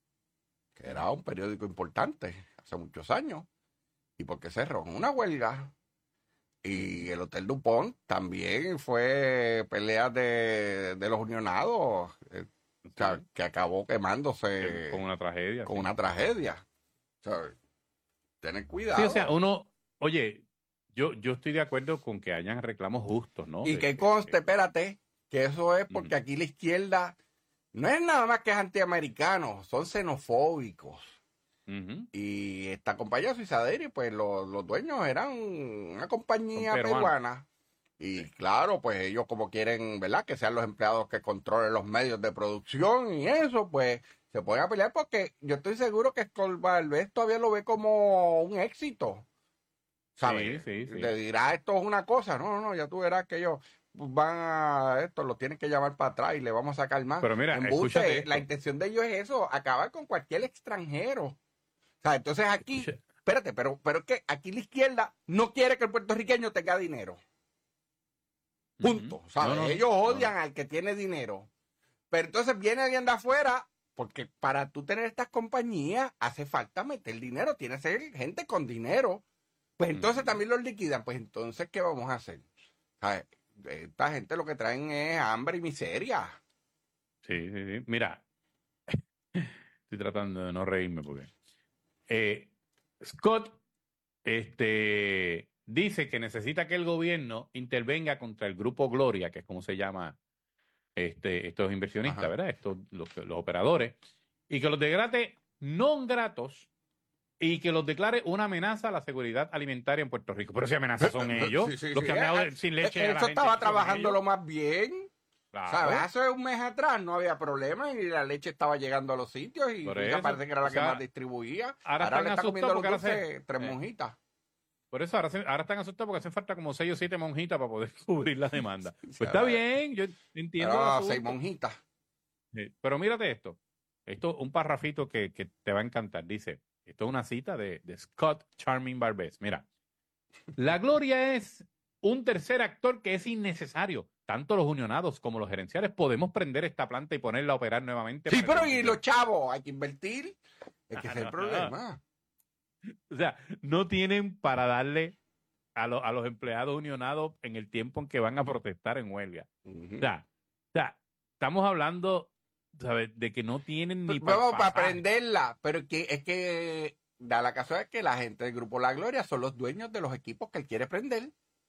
S5: que era un periódico importante hace muchos años. ¿Y por qué cerró? Una huelga. Y el Hotel Dupont también fue pelea de los unionados, que acabó quemándose
S4: Con una tragedia.
S5: con
S4: sí.
S5: una tragedia. O sea, tener cuidado.
S4: Sí, o sea, oye, yo estoy de acuerdo con que hayan reclamos justos, ¿no?
S5: Y que conste, espérate, que eso es porque aquí la izquierda no es nada más que es antiamericano, son xenofóbicos.
S4: Ujú.
S5: Y esta compañía Suiza Dairy, pues los dueños eran una compañía
S4: Son peruanos.
S5: peruana. Y claro, pues ellos como quieren, ¿verdad? Que sean los empleados que controlen los medios de producción y eso, pues se pueden a pelear porque yo estoy seguro que Scott Barbés todavía lo ve como un éxito. ¿Sabes?
S4: Sí, sí, sí.
S5: Le dirá esto es una cosa, no, ya tú verás que ellos van a esto, lo tienen que llamar para atrás y le vamos a sacar más.
S4: Pero mira,
S5: Embuste,
S4: escúchate esto.
S5: la intención de ellos es eso, acabar con cualquier extranjero. O sea, entonces aquí, espérate, pero es que aquí la izquierda no quiere que el puertorriqueño tenga dinero. Punto.
S4: Ujú.
S5: ¿Sabes?
S4: No, no,
S5: ellos
S4: no,
S5: odian al que tiene dinero. Pero entonces viene alguien de afuera, porque para tú tener estas compañías hace falta meter dinero, tiene que ser gente con dinero. Pues entonces también los liquidan. Pues entonces, ¿qué vamos a hacer? ¿Sabes? Esta gente lo que traen es hambre y miseria.
S4: Sí. Mira, Estoy tratando de no reírme porque... Scott dice que necesita que el gobierno intervenga contra el Grupo Gloria, que es como se llama estos inversionistas, ¿verdad? Los operadores, y que los declare non gratos y que los declare una amenaza a la seguridad alimentaria en Puerto Rico. Pero si amenazas son ellos, los que han dado sin leche a la
S5: Eso
S4: gente.
S5: estaba trabajándolo más bien.
S4: Claro.
S5: ¿Sabes? Hace un mes atrás no había problema y la leche estaba llegando a los sitios y parece que era la que más distribuía. Ahora le está comiendo los dulces 3 monjitas.
S4: Por eso ahora están asustados porque hacen falta como 6 o 7 monjitas para poder cubrir la demanda. Pues está bien, yo entiendo.
S5: 6 monjitas.
S4: Sí, pero mírate esto. Esto un parrafito que te va a encantar. Dice, esto es una cita de Scott Charming Barbés. Mira, la gloria es un tercer actor que es innecesario. Tanto los unionados como los gerenciales podemos prender esta planta y ponerla a operar nuevamente.
S5: Sí, pero ¿y los chavos? Hay que invertir. Es que ese es el problema.
S4: O sea, no tienen para darle a los empleados unionados en el tiempo en que van a protestar en huelga. O sea, estamos hablando, ¿sabes?, de que no tienen ni
S5: para aprenderla, pero es que da la casualidad que la gente del Grupo La Gloria son los dueños de los equipos que él quiere prender.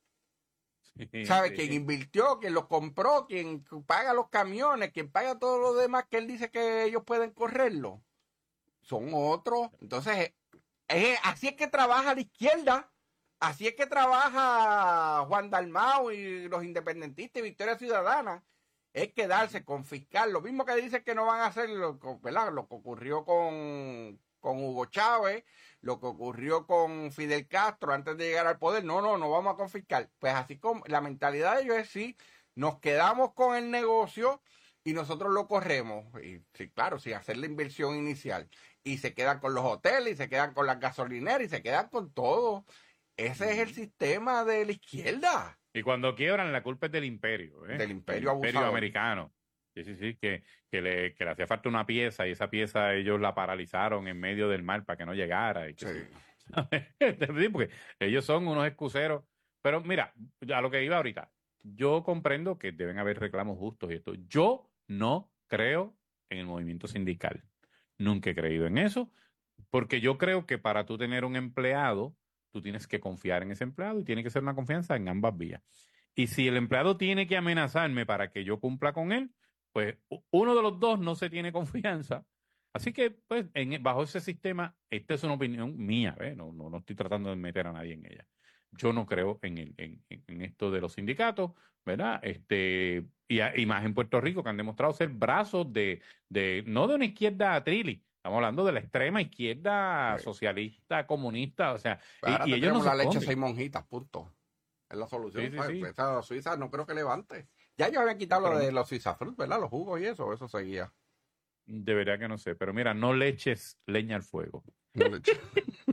S5: ¿Sabe? Sí. Quien invirtió, quien los compró, quien paga los camiones, quien paga todo lo demás que él dice que ellos pueden correrlo, son otros. Entonces, así es que trabaja la izquierda, así es que trabaja Juan Dalmau y los independentistas y Victoria Ciudadana. Es quedarse, confiscar, lo mismo que dicen que no van a hacer, ¿verdad? Lo que ocurrió con Hugo Chávez, lo que ocurrió con Fidel Castro antes de llegar al poder. No vamos a confiscar. Pues así como la mentalidad de ellos es sí, nos quedamos con el negocio y nosotros lo corremos. Y sí, claro, sin hacer la inversión inicial. Y se quedan con los hoteles, y se quedan con las gasolineras, y se quedan con todo. Ese es el sistema de la izquierda.
S4: Y cuando quiebran, la culpa es del imperio.
S5: Del imperio
S4: abusador. Imperio americano. Sí, que le hacía falta una pieza y esa pieza ellos la paralizaron en medio del mar para que no llegara. Y que, sí, porque ellos son unos excuseros. Pero mira, a lo que iba ahorita, yo comprendo que deben haber reclamos justos y esto. Yo no creo en el movimiento sindical. Nunca he creído en eso, porque yo creo que para tú tener un empleado, tú tienes que confiar en ese empleado y tiene que ser una confianza en ambas vías. Y si el empleado tiene que amenazarme para que yo cumpla con él, pues uno de los dos no se tiene confianza. Así que, pues, bajo ese sistema, esta es una opinión mía, ¿eh? No estoy tratando de meter a nadie en ella. Yo no creo en esto de los sindicatos, ¿verdad? Y más en Puerto Rico, que han demostrado ser brazos no de una izquierda trilli, estamos hablando de la extrema izquierda socialista, comunista, o sea, y ellos no
S5: la leche 6 monjitas, punto. Es la solución. Sí. Esa Suiza no creo que levante. Ya yo había quitado lo de los Suiza Fruit, ¿verdad? Los jugos y eso seguía.
S4: De verdad que no sé, pero mira, no le eches leña al fuego. No le eches.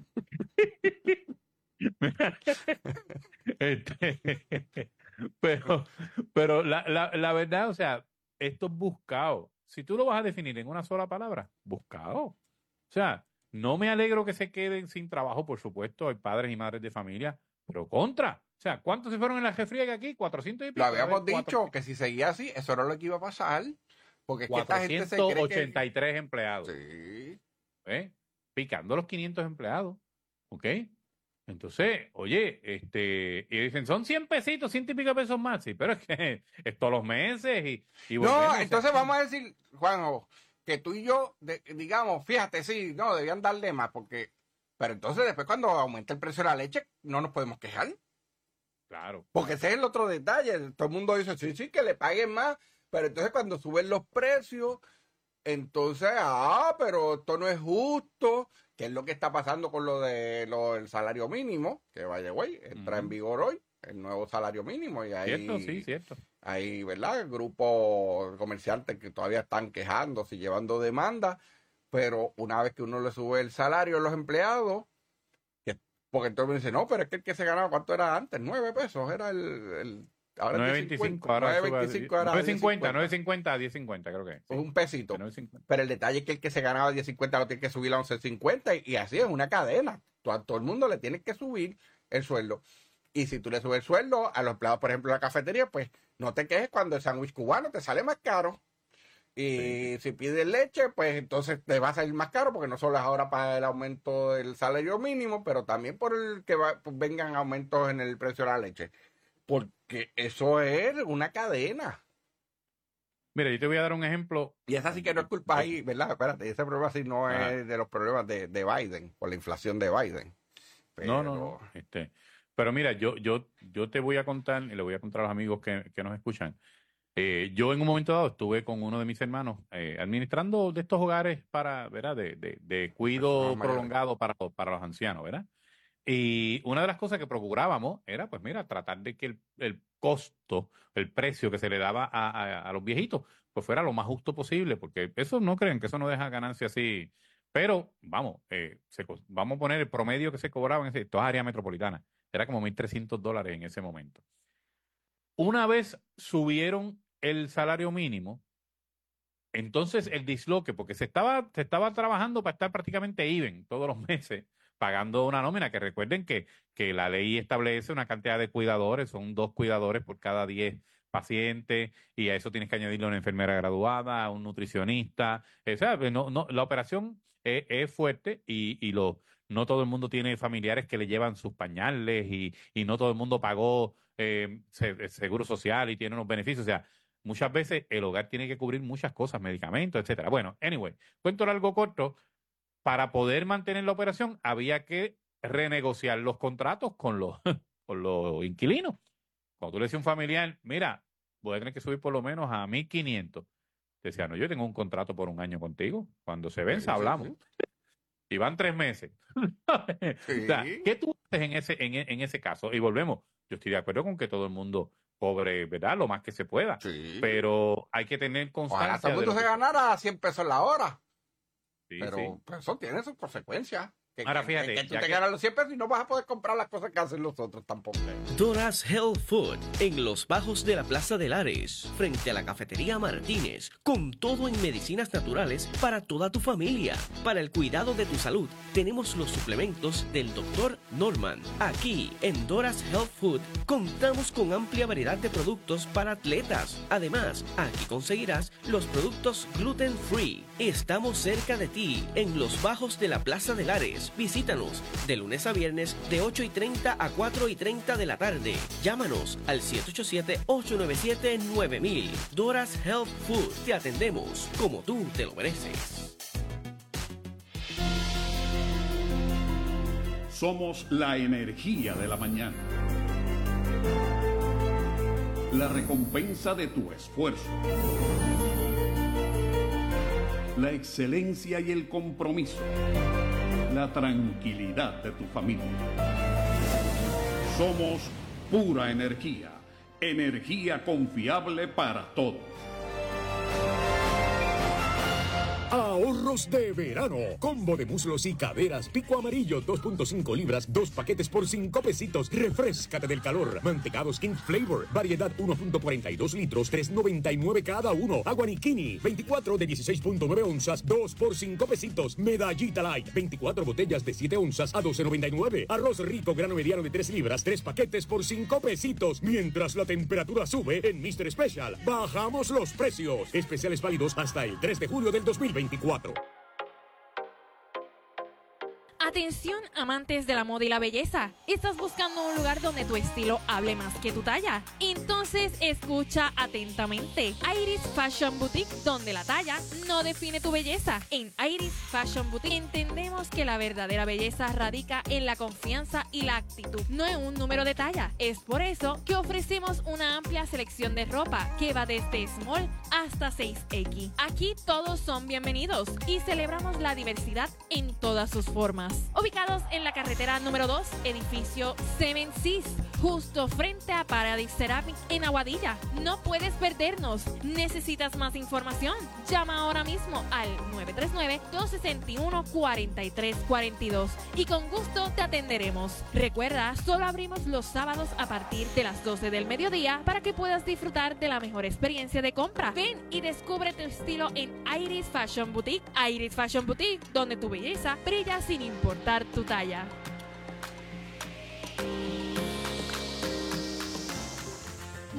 S4: Pero la verdad, o sea, esto es buscado. Si tú lo vas a definir en una sola palabra, buscado. O sea, no me alegro que se queden sin trabajo, por supuesto, hay padres y madres de familia, pero contra. O sea, ¿cuántos se fueron en la refriega aquí? 400 y pico.
S5: Lo habíamos dicho, que si seguía así, eso era lo que iba a pasar. Porque es que esta gente se cree
S4: 483 empleados.
S5: Sí.
S4: Picando los 500 empleados. ¿Ok? Entonces, oye, y dicen, son 100 pesitos, 100 y pico pesos más. Sí, pero es que es todos los meses y
S5: no, entonces vamos a decir, Juanjo, que tú y yo, digamos, fíjate, sí, no, debían darle más, pero entonces después cuando aumenta el precio de la leche, no nos podemos quejar.
S4: Claro.
S5: Porque ese es el otro detalle. Todo el mundo dice, sí, que le paguen más. Pero entonces cuando suben los precios, entonces, pero esto no es justo. Que es lo que está pasando con lo del salario mínimo. Que vaya, güey, entra en vigor hoy el nuevo salario mínimo. Y ahí,
S4: cierto, sí, cierto.
S5: Hay, ¿verdad? Grupos comerciantes que todavía están quejándose y llevando demandas. Pero una vez que uno le sube el salario a los empleados, porque entonces me dice, no, pero es que el que se ganaba, ¿cuánto era antes? 9 pesos, era ahora
S4: 9.25, ahora 9.25, ahora 9.50, 9.50 a 10.50, creo que.
S5: Sí. Un pesito. Pero el detalle es que el que se ganaba 10.50 lo tiene que subir a 11.50 y así es una cadena. A todo el mundo le tienes que subir el sueldo. Y si tú le subes el sueldo a los empleados, por ejemplo, de la cafetería, pues no te quejes cuando el sándwich cubano te sale más caro. Y si pides leche, pues entonces te va a salir más caro porque no solo es ahora para el aumento del salario mínimo, pero también por el que vengan aumentos en el precio de la leche. Porque eso es una cadena.
S4: Mira, yo te voy a dar un ejemplo.
S5: Y esa sí que no es culpa ahí, ¿verdad? Espérate, ese problema sí no es de los problemas de Biden, por la inflación de Biden. Pero...
S4: No. Pero mira, yo te voy a contar, y le voy a contar a los amigos que nos escuchan. Yo en un momento dado estuve con uno de mis hermanos administrando de estos hogares para, ¿verdad? De cuido prolongado para los ancianos, ¿verdad? Y una de las cosas que procurábamos era, pues mira, tratar de que el costo, el precio que se le daba a los viejitos, pues fuera lo más justo posible, porque eso no creen que eso no deja ganancia así. Pero, vamos, vamos a poner el promedio que se cobraba en toda área metropolitana. Era como $1,300 en ese momento. Una vez subieron el salario mínimo, entonces el disloque, porque se estaba trabajando para estar prácticamente even todos los meses, pagando una nómina, que recuerden que la ley establece una cantidad de cuidadores, son 2 cuidadores por cada 10 pacientes, y a eso tienes que añadirle una enfermera graduada, un nutricionista. La operación es fuerte y no todo el mundo tiene familiares que le llevan sus pañales y no todo el mundo pagó seguro social y tiene unos beneficios. O sea, muchas veces el hogar tiene que cubrir muchas cosas, medicamentos, etcétera. Bueno, anyway, cuento largo corto. Para poder mantener la operación había que renegociar los contratos con los inquilinos. Cuando tú le decías a un familiar, mira, voy a tener que subir por lo menos a 1,500. Te decía, no, yo tengo un contrato por 1 año contigo. Cuando se venza, hablamos. Sí. Y van 3 meses. Sí. O sea, ¿qué tú haces en ese caso? Y volvemos. Yo estoy de acuerdo con que todo el mundo cobre, ¿verdad? Lo más que se pueda. Sí. Pero hay que tener constancia.
S5: Ojalá todo el mundo se ganara $100 la hora.
S4: Sí,
S5: pero pues, eso tiene sus consecuencias.
S4: Ahora fíjate,
S5: que tú te ganas los $100 y no vas a poder comprar las cosas que hacen los otros tampoco.
S7: Dora's Health Food, en los bajos de la Plaza de Lares, frente a la Cafetería Martínez, con todo en medicinas naturales para toda tu familia. Para el cuidado de tu salud, tenemos los suplementos del Dr. Norman. Aquí, en Dora's Health Food, contamos con amplia variedad de productos para atletas. Además, aquí conseguirás los productos gluten free. Estamos cerca de ti, en los bajos de la Plaza de Lares. Visítanos de lunes a viernes de 8:30 a 4:30 de la tarde. Llámanos al 787-897-9000. Dora's Health Food. Te atendemos como tú te lo mereces.
S10: Somos la energía de la mañana. La recompensa de tu esfuerzo. La excelencia y el compromiso. La tranquilidad de tu familia. Somos pura energía, energía confiable para todos.
S11: Ahorros de verano. Combo de muslos y caderas. Pico amarillo, 2.5 libras, 2 paquetes por $5. Refréscate del calor. Mantecados King Flavor. Variedad 1.42 litros, $3.99 cada uno. Agua Nikini, 24 de 16.9 onzas, 2 por $5. Medallita Light, 24 botellas de 7 onzas a $12.99. Arroz rico grano mediano de 3 libras, 3 paquetes por $5. Mientras la temperatura sube en Mr. Special, bajamos los precios. Especiales válidos hasta el 3 de julio del 2024.
S8: Atención, amantes de la moda y la belleza. ¿Estás buscando un lugar donde tu estilo hable más que tu talla? Entonces escucha atentamente. Iris Fashion Boutique, donde la talla no define tu belleza. En Iris Fashion Boutique entendemos que la verdadera belleza radica en la confianza y la actitud, no en un número de talla. Es por eso que ofrecemos una amplia selección de ropa que va desde small hasta 6X. Aquí todos son bienvenidos y celebramos la diversidad en todas sus formas. Ubicados en la carretera número 2, edificio Seven Seas, justo frente a Paradise Ceramic en Aguadilla. No puedes perdernos. ¿Necesitas más información? Llama ahora mismo al 939-261-4342 y con gusto te atenderemos. Recuerda, solo abrimos los sábados a partir de las 12 del mediodía para que puedas disfrutar de la mejor experiencia de compra. Ven y descubre tu estilo en Iris Fashion Boutique. Iris Fashion Boutique, donde tu belleza brilla sin importar tu talla.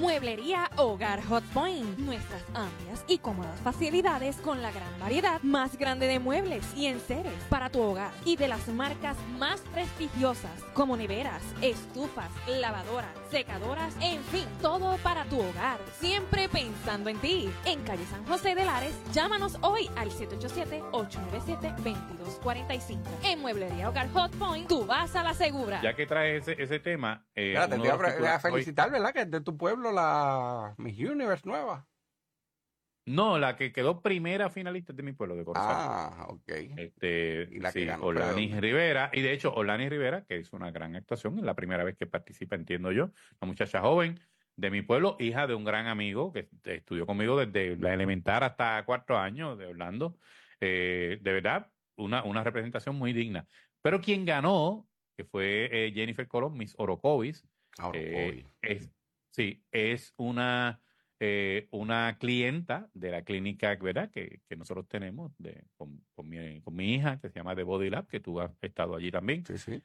S8: Mueblería Hogar Hot Point. Nuestras amplias y cómodas facilidades con la gran variedad más grande de muebles y enseres para tu hogar y de las marcas más prestigiosas como neveras, estufas, lavadoras, secadoras, en fin, todo para tu hogar. Siempre pensando en ti. En calle San José de Lares, llámanos hoy al 787-897-2245. En Mueblería Hogar Hot Point, tú vas a la segura.
S4: Ya que traes ese tema...
S5: Espérate, te voy a felicitar, ¿verdad? Que es de tu pueblo la Miss Universe nueva.
S4: No, la que quedó primera finalista es de mi pueblo, de Corozal.
S5: Ah, ok.
S4: Y
S5: la que ganó,
S4: Olanis Rivera. Y de hecho, Olanis Rivera, que hizo una gran actuación, es la primera vez que participa, entiendo yo. Una muchacha joven de mi pueblo, hija de un gran amigo que estudió conmigo desde la elemental hasta 4 años, de Orlando. De verdad, una representación muy digna. Pero quien ganó, que fue Jennifer Colón, Miss Orocovis, es una clienta de la clínica, ¿verdad? Que nosotros tenemos con mi hija, que se llama The Body Lab, que tú has estado allí también.
S5: Sí, sí.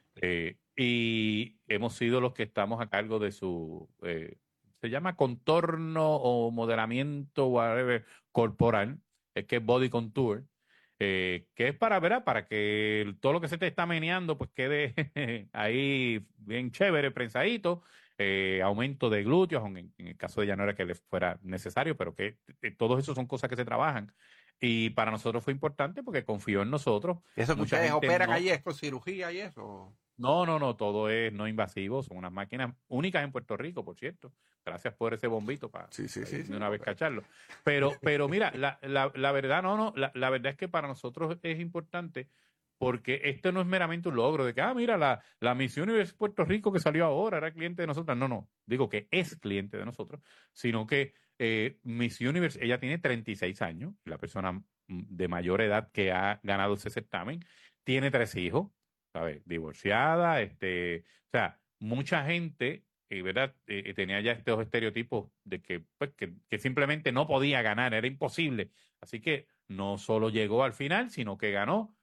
S4: Y hemos sido los que estamos a cargo de su, se llama contorno o modelamiento whatever, corporal, es que es Body Contour, que es para, ¿verdad? Para que todo lo que se te está meneando pues quede ahí bien chévere, prensadito. Aumento de glúteos, aunque en el caso de ella no era que le fuera necesario, pero que todos esos son cosas que se trabajan. Y para nosotros fue importante porque confió en nosotros.
S5: ¿Eso que ustedes operan allí es con cirugía y eso?
S4: No, todo es no invasivo, son unas máquinas únicas en Puerto Rico, por cierto. Gracias por ese bombito para de una vez cacharlo. Pero mira, la verdad, la verdad es que para nosotros es importante. Porque esto no es meramente un logro de que, mira, la Miss Universe Puerto Rico que salió ahora era cliente de nosotros. No, digo que es cliente de nosotros, sino que Miss Universe, ella tiene 36 años, la persona de mayor edad que ha ganado ese certamen, tiene 3 hijos, ¿sabes? Divorciada, o sea, mucha gente, ¿verdad? Tenía ya estos estereotipos de que, pues, que simplemente no podía ganar, era imposible. Así que no solo llegó al final, sino que ganó.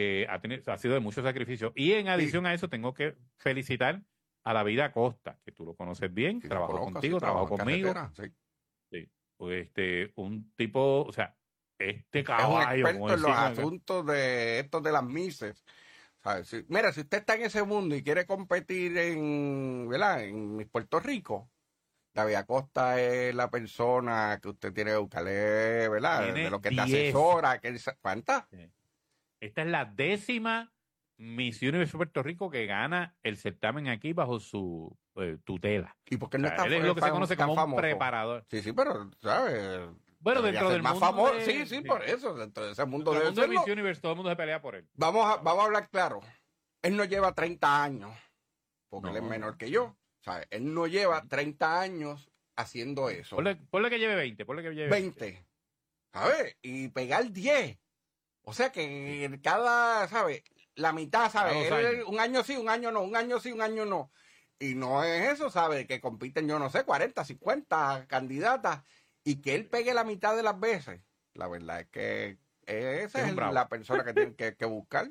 S4: Ha sido de mucho sacrificio. Y en adición a eso, tengo que felicitar a David Acosta, que tú lo conoces bien, trabajó contigo, trabajó conmigo. Sí. Pues un tipo, o sea, caballo.
S5: Es un experto en los asuntos de estos de las Misses. Mira, si usted está en ese mundo y quiere competir ¿verdad? En Puerto Rico, David Acosta es la persona que usted tiene que buscarle, ¿verdad? De lo que te asesora. ¿Cuántas? Sí.
S4: Esta es la 10ª Miss Universe Puerto Rico que gana el certamen aquí bajo su tutela.
S5: ¿Y por qué no está
S4: él es lo que se conoce como un preparador.
S5: Sí, pero, ¿sabes?
S4: Bueno, dentro del
S5: más
S4: mundo
S5: famoso. Sí, por eso. Dentro de ese mundo
S4: de Miss Universe, todo el mundo se pelea por él.
S5: Vamos a hablar claro. Él no lleva 30 años, porque él es menor que yo. ¿Sabes? Él no lleva 30 años haciendo eso.
S4: Ponle que lleve 20.
S5: 20. ¿Sabes? Y pegar 10. O sea que cada, ¿sabes? La mitad, ¿sabes? Un año sí, un año no, un año sí, un año no. Y no es eso, ¿sabes? Que compiten, yo no sé, 40, 50 candidatas y que él pegue la mitad de las veces. La verdad es que esa es la persona que tienen que buscar.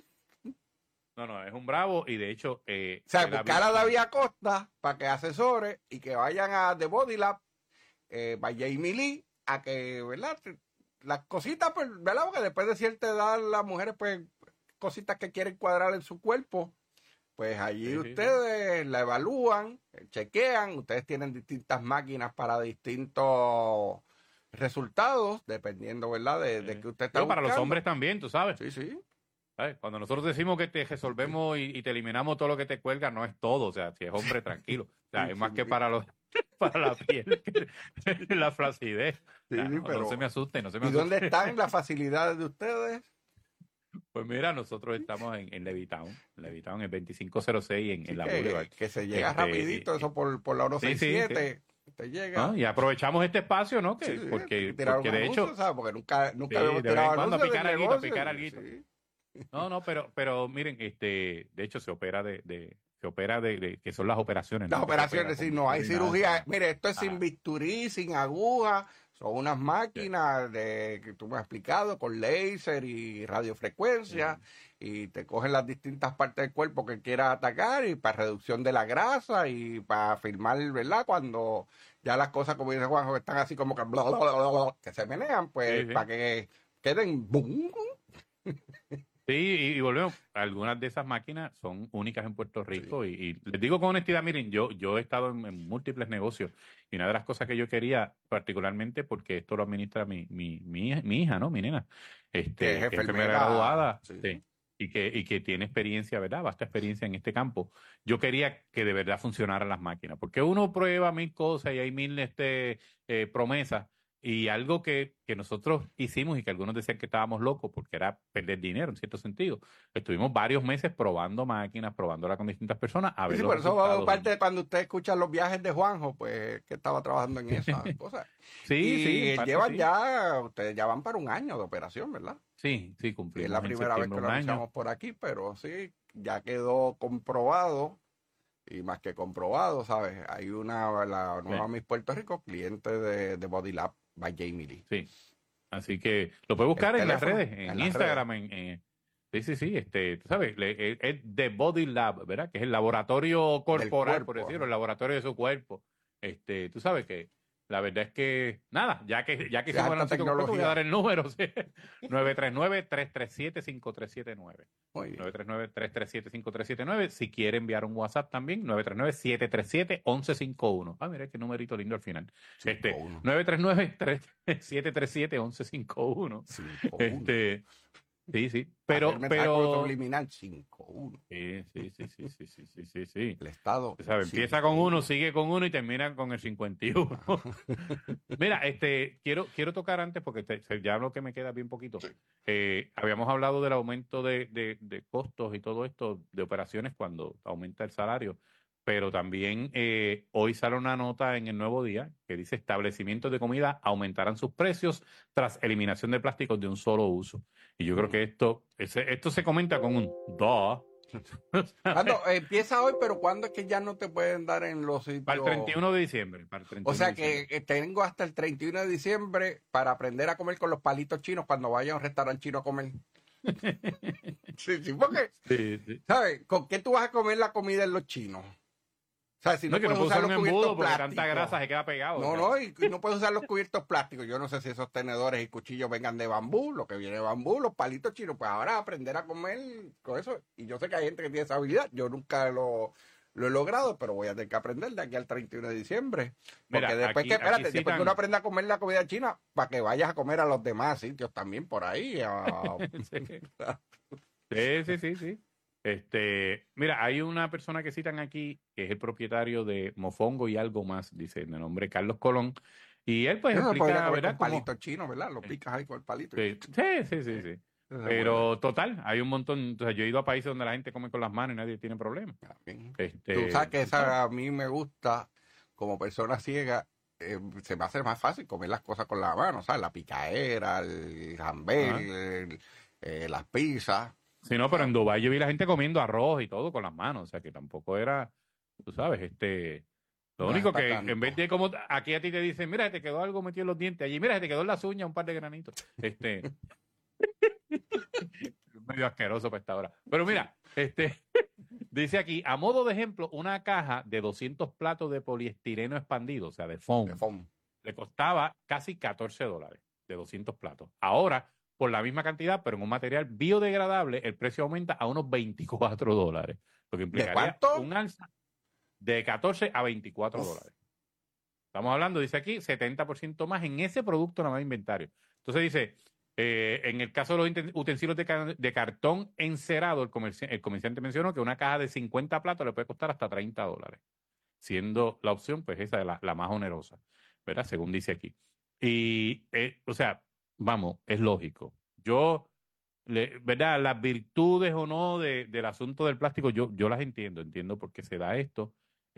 S4: No, es un bravo y de hecho...
S5: o sea, buscar a David Acosta para que asesore y que vayan a The Body Lab, vaya Jamie Lee, a que, ¿verdad? Las cositas, pues, ¿verdad? Porque después de cierta edad las mujeres, pues, cositas que quieren cuadrar en su cuerpo, pues allí ustedes la evalúan, chequean, ustedes tienen distintas máquinas para distintos resultados, dependiendo, ¿verdad? De que usted está buscando.
S4: Para los hombres también, tú sabes.
S5: Sí.
S4: ¿Sabes? Cuando nosotros decimos que te resolvemos y te eliminamos todo lo que te cuelga, no es todo, o sea, si es hombre, tranquilo. O sea, es más que para la piel, la flacidez. Pero no se me asusten,
S5: ¿Y dónde están las facilidades de ustedes?
S4: Pues mira, nosotros estamos en Levitown, en el 2506 en la Boulevard.
S5: Que se llega rapidito, eso por la 167. Te llega.
S4: Y aprovechamos este espacio, ¿no? Porque de hecho...
S5: ¿sabes? Porque nunca habíamos tirado anuncios
S4: picar picar alguito. No, pero miren, de hecho se opera se opera de que son las operaciones.
S5: Las operaciones, sí, no hay cirugía. Mire, esto es sin bisturí, sin aguja, Son unas máquinas que tú me has explicado con láser y radiofrecuencia y te cogen las distintas partes del cuerpo que quieras atacar y para reducción de la grasa y para filmar, ¿verdad? Cuando ya las cosas, como dice Juanjo, están así como que, bla, bla, bla, bla, bla, que se menean, pues para que queden boom.
S4: Sí, y volvemos, algunas de esas máquinas son únicas en Puerto Rico y les digo con honestidad, miren, yo he estado en múltiples negocios y una de las cosas que yo quería, particularmente porque esto lo administra mi hija, ¿no? Mi nena, que es enfermera graduada, y que tiene experiencia, ¿verdad? Vasta experiencia en este campo. Yo quería que de verdad funcionaran las máquinas, porque uno prueba 1000 cosas y hay 1000 promesas. Y algo que nosotros hicimos y que algunos decían que estábamos locos porque era perder dinero en cierto sentido. Estuvimos varios meses probando máquinas, probándolas con distintas personas. A ver
S5: por eso parte de cuando usted escucha los viajes de Juanjo, pues que estaba trabajando en esas cosas.
S4: Sí,
S5: llevan ya, ustedes ya van para un año de operación, ¿verdad?
S4: Sí, cumplimos.
S5: Es la primera vez que lo anunciamos por aquí, pero sí, ya quedó comprobado. Y más que comprobado, ¿sabes? Hay la nueva Miss Puerto Rico, cliente de Body Lab by Jamie Lee.
S4: Sí. Así que lo puedes buscar en las redes, en Instagram, sí, tú sabes, es de Body Lab, ¿verdad? Que es el laboratorio corporal, por decirlo, el laboratorio de su cuerpo. Tú sabes que la verdad es que, nada, ya que hicimos el anuncio completo, voy a dar el número, ¿sí? 939-337-5379. 939-337-5379. Si quiere enviar un WhatsApp también, 939-737-1151. Ah, mira qué numerito lindo al final. 939-737-1151. Sí. Pero
S5: subliminal 5-1.
S4: Sí.
S5: El Estado.
S4: ¿Sabes? Empieza con 1, sigue con 1 y termina con el 51. Mira, quiero tocar antes porque ya lo que me queda bien poquito. Habíamos hablado del aumento de costos y todo esto de operaciones cuando aumenta el salario. Pero también hoy sale una nota en el Nuevo Día que dice establecimientos de comida aumentarán sus precios tras eliminación de plásticos de un solo uso. Y yo creo que esto se comenta con un duh.
S5: Empieza hoy, pero ¿cuándo es que ya no te pueden dar en los sitios?
S4: Para el 31 de diciembre.
S5: O sea que tengo hasta el 31 de diciembre para aprender a comer con los palitos chinos cuando vaya a un restaurante chino a comer. Sí, porque, ¿sabes? ¿Con qué tú vas a comer la comida en los chinos? O sea, si no
S4: puedes
S5: usar los cubiertos
S4: porque tanta grasa se queda pegado.
S5: Y no puedes usar los cubiertos plásticos. Yo no sé si esos tenedores y cuchillos vengan de bambú, lo que viene de bambú, los palitos chinos. Pues ahora aprender a comer con eso. Y yo sé que hay gente que tiene esa habilidad. Yo nunca lo he logrado, pero voy a tener que aprender de aquí al 31 de diciembre. Porque
S4: mira,
S5: después después que uno aprenda a comer la comida china, para que vayas a comer a los demás sitios también por ahí.
S4: Sí. Mira, hay una persona que citan aquí que es el propietario de Mofongo y algo más, dice, de nombre Carlos Colón, y él pues explica, ¿verdad?
S5: Con palito chino, ¿verdad? Lo picas ahí con el palito.
S4: Sí. Pero total, hay un montón, o sea, yo he ido a países donde la gente come con las manos y nadie tiene problema.
S5: Tú sabes que esa a mí me gusta, como persona ciega, se me hace más fácil comer las cosas con la mano, ¿sabes? La picaera, el hamburger, las pizzas.
S4: Sí, no, pero en Dubái yo vi la gente comiendo arroz y todo con las manos, o sea que tampoco era, tú sabes, lo único que en vez de como aquí a ti te dicen, mira, te quedó algo metido en los dientes, allí, mira, te quedó en las uñas un par de granitos. Medio asqueroso para esta hora. Pero mira, dice aquí, a modo de ejemplo, una caja de 200 platos de poliestireno expandido, o sea, de foam, le costaba casi $14 de 200 platos. Ahora, por la misma cantidad, pero en un material biodegradable, el precio aumenta a unos $24. Lo que implicaría un alza de $14 a $24. Estamos hablando, dice aquí, 70% más en ese producto nada más de inventario. Entonces dice, en el caso de los utensilios de cartón encerado, el comerciante mencionó que una caja de 50 platos le puede costar hasta $30, siendo la opción, pues esa es la más onerosa, ¿verdad? Según dice aquí. Y, o sea, vamos, es lógico. ¿Verdad? Las virtudes o no del asunto del plástico, yo las entiendo por qué se da esto.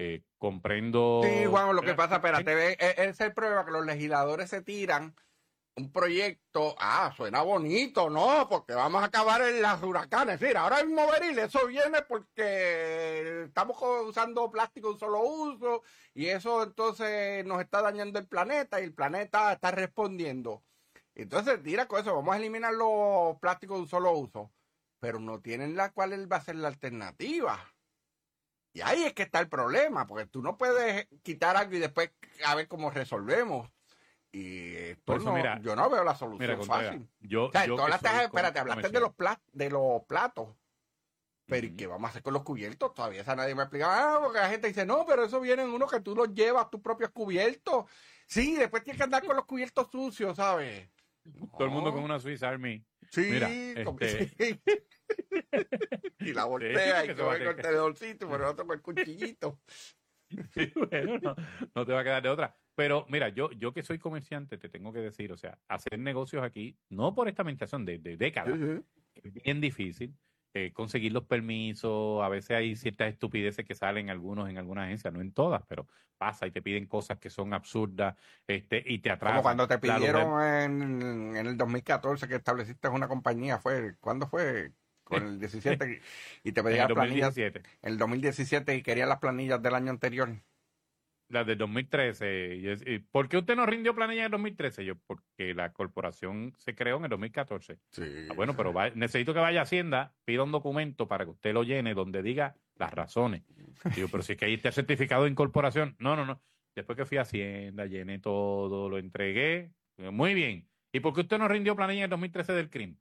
S4: Comprendo.
S5: Sí, Juan, lo que pasa, espérate, ese es el problema, que los legisladores se tiran un proyecto, suena bonito, ¿no? Porque vamos a acabar en las huracanes. Mira, ahora mismo Beril, eso viene porque estamos usando plástico de un solo uso y eso entonces nos está dañando el planeta y el planeta está respondiendo. Entonces, tira con eso, vamos a eliminar los plásticos de un solo uso, pero no tienen cuál va a ser la alternativa. Y ahí es que está el problema, porque tú no puedes quitar algo y después a ver cómo resolvemos. Y esto
S4: eso, mira,
S5: yo no veo la solución fácil. Hablaste de los platos. Pero ¿y qué vamos a hacer con los cubiertos? Todavía esa nadie me ha explicado. Porque la gente dice, no, pero eso viene en uno que tú los llevas, tus propios cubiertos. Sí, después tienes que andar con los cubiertos sucios, ¿sabes?
S4: Todo el mundo con una Swiss Army.
S5: Sí,
S4: mira,
S5: sí. Y la voltea y coge con el tenedorcito, pero otro con el cuchillito.
S4: Sí, bueno, no te va a quedar de otra. Pero mira, yo que soy comerciante, te tengo que decir, o sea, hacer negocios aquí, no por esta administración de décadas, es bien difícil. Conseguir los permisos, a veces hay ciertas estupideces que salen en algunas agencias, no en todas, pero pasa y te piden cosas que son absurdas y te atrasan.
S5: Como cuando te pidieron en el 2014 que estableciste una compañía, ¿cuándo fue? Con el 17 y te pedían las planillas. En el 2017 y querían las planillas del año anterior.
S4: Las del 2013. ¿Por qué usted no rindió planilla en el 2013? Yo, porque la corporación se creó en el 2014.
S5: Sí,
S4: bueno, pero necesito que vaya a Hacienda, pida un documento para que usted lo llene donde diga las razones. Digo, pero si es que ahí está el certificado de incorporación. No. Después que fui a Hacienda, llené todo, lo entregué. Muy bien. ¿Y por qué usted no rindió planilla en el 2013 del crimen?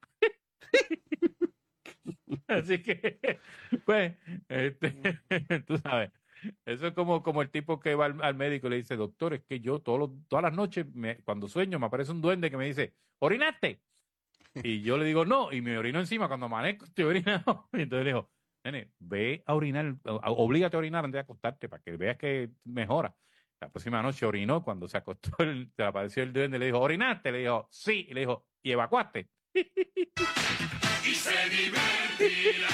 S4: Así que, pues, tú sabes. Eso es como el tipo que va al médico y le dice, doctor, es que yo todas las noches, cuando sueño, me aparece un duende que me dice, ¿orinaste? Y yo le digo, no, y me orino encima. Cuando amanezco, estoy orinado. Y entonces le digo, nene, ve a orinar, oblígate a orinar antes de acostarte para que veas que mejora. La próxima noche orinó, cuando se acostó, se le apareció el duende, le dijo, ¿orinaste? Le dijo, sí. Y le dijo, ¿y evacuaste?
S12: Y se divertirá.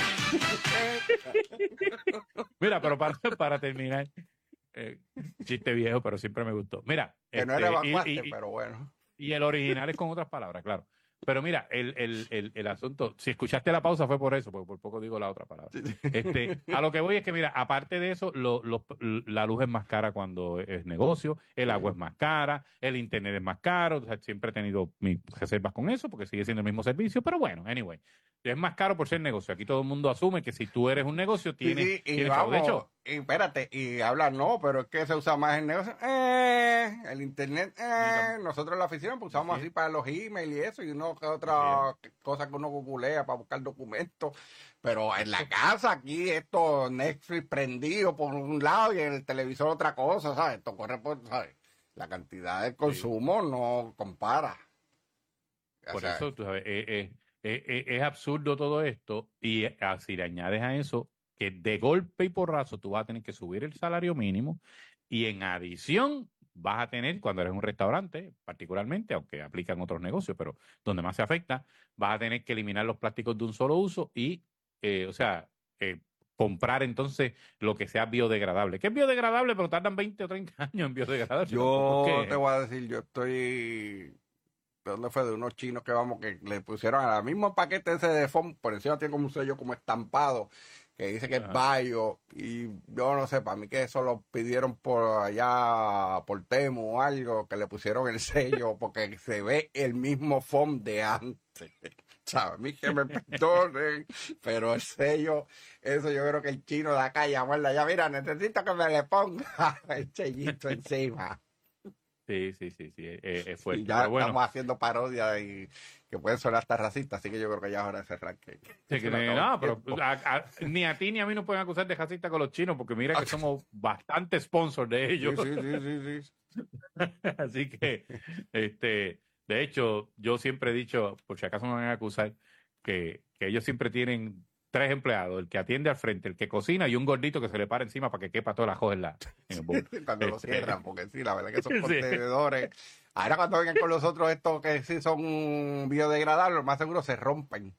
S4: Mira, pero para terminar, chiste viejo, pero siempre me gustó. Mira,
S5: que no era evacuaste, pero bueno.
S4: Y el original es con otras palabras, claro. Pero mira, el asunto, si escuchaste la pausa fue por eso, porque por poco digo la otra palabra. A lo que voy es que, mira, aparte de eso, la luz es más cara cuando es negocio, el agua es más cara, el internet es más caro. O sea, siempre he tenido mis reservas con eso, porque sigue siendo el mismo servicio, pero bueno, anyway. Es más caro por ser negocio. Aquí todo el mundo asume que si tú eres un negocio, tienes
S5: vamos,
S4: de hecho.
S5: Y espérate, y hablar, no, pero es que se usa más el negocio. El internet, nosotros en la oficina pues usamos así para los emails y eso, y otra cosa que uno googlea para buscar documentos. Pero en la casa aquí, esto Netflix prendido por un lado y en el televisor otra cosa, ¿sabes? Esto corre por, ¿sabes? La cantidad de consumo no compara.
S4: Por eso, tú sabes, es absurdo todo esto, y si le añades a eso que de golpe y porrazo tú vas a tener que subir el salario mínimo, y en adición vas a tener, cuando eres un restaurante particularmente, aunque aplican otros negocios, pero donde más se afecta, vas a tener que eliminar los plásticos de un solo uso y, comprar entonces lo que sea biodegradable. Que es biodegradable, pero tardan 20 o 30 años en biodegradar.
S5: Yo te voy a decir, yo estoy... ¿De dónde fue? De unos chinos que le pusieron al mismo paquete ese de foam, por encima tiene como un sello como estampado, que dice que es bio, y yo no sé, para mí que eso lo pidieron por allá, por Temu o algo, que le pusieron el sello, porque se ve el mismo foam de antes. ¿Sabes? A mí que me perdonen, pero el sello, eso yo creo que el chino de acá llamó ya, mira, necesito que me le ponga el sellito encima.
S4: Sí, es fuerte.
S5: Y ya estamos haciendo parodia y que pueden sonar hasta racistas, así que yo creo que ya es hora de cerrar.
S4: No, pero ni a ti ni a mí nos pueden acusar de racista con los chinos, porque mira que somos bastante sponsors de ellos.
S5: Sí.
S4: Así que, de hecho, yo siempre he dicho, por si acaso me van a acusar, que ellos siempre tienen 3 empleados, el que atiende al frente, el que cocina y un gordito que se le para encima para que quepa toda la joda en el bowl.
S5: Cuando lo cierran, porque sí, la verdad es que son contenedores. Ahora cuando vengan con los otros estos que sí son biodegradables, lo más seguro se rompen.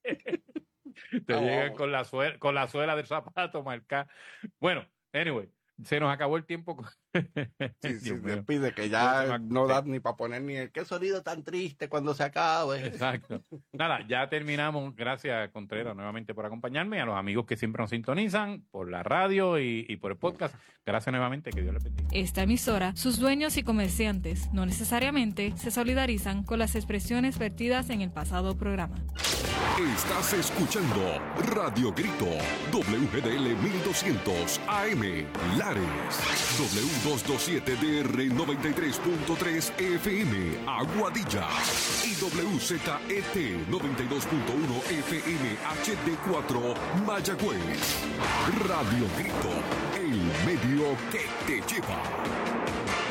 S4: Te llegan con la suela del zapato marcada. Bueno, anyway, se nos acabó el tiempo.
S5: Sí, despide, que ya no da ni para poner ni el qué sonido tan triste cuando se acabe.
S4: Exacto. Nada, ya terminamos. Gracias, Contreras, nuevamente por acompañarme. A los amigos que siempre nos sintonizan por la radio y por el podcast. Gracias nuevamente, que Dios les bendiga.
S2: Esta emisora, sus dueños y comerciantes no necesariamente se solidarizan con las expresiones vertidas en el pasado programa.
S6: Estás escuchando Radio Grito, WGDL 1200 AM, Lares, W227DR 93.3 FM, Aguadilla, y WZET 92.1 FM HD4, Mayagüez. Radio Grito, el medio que te lleva.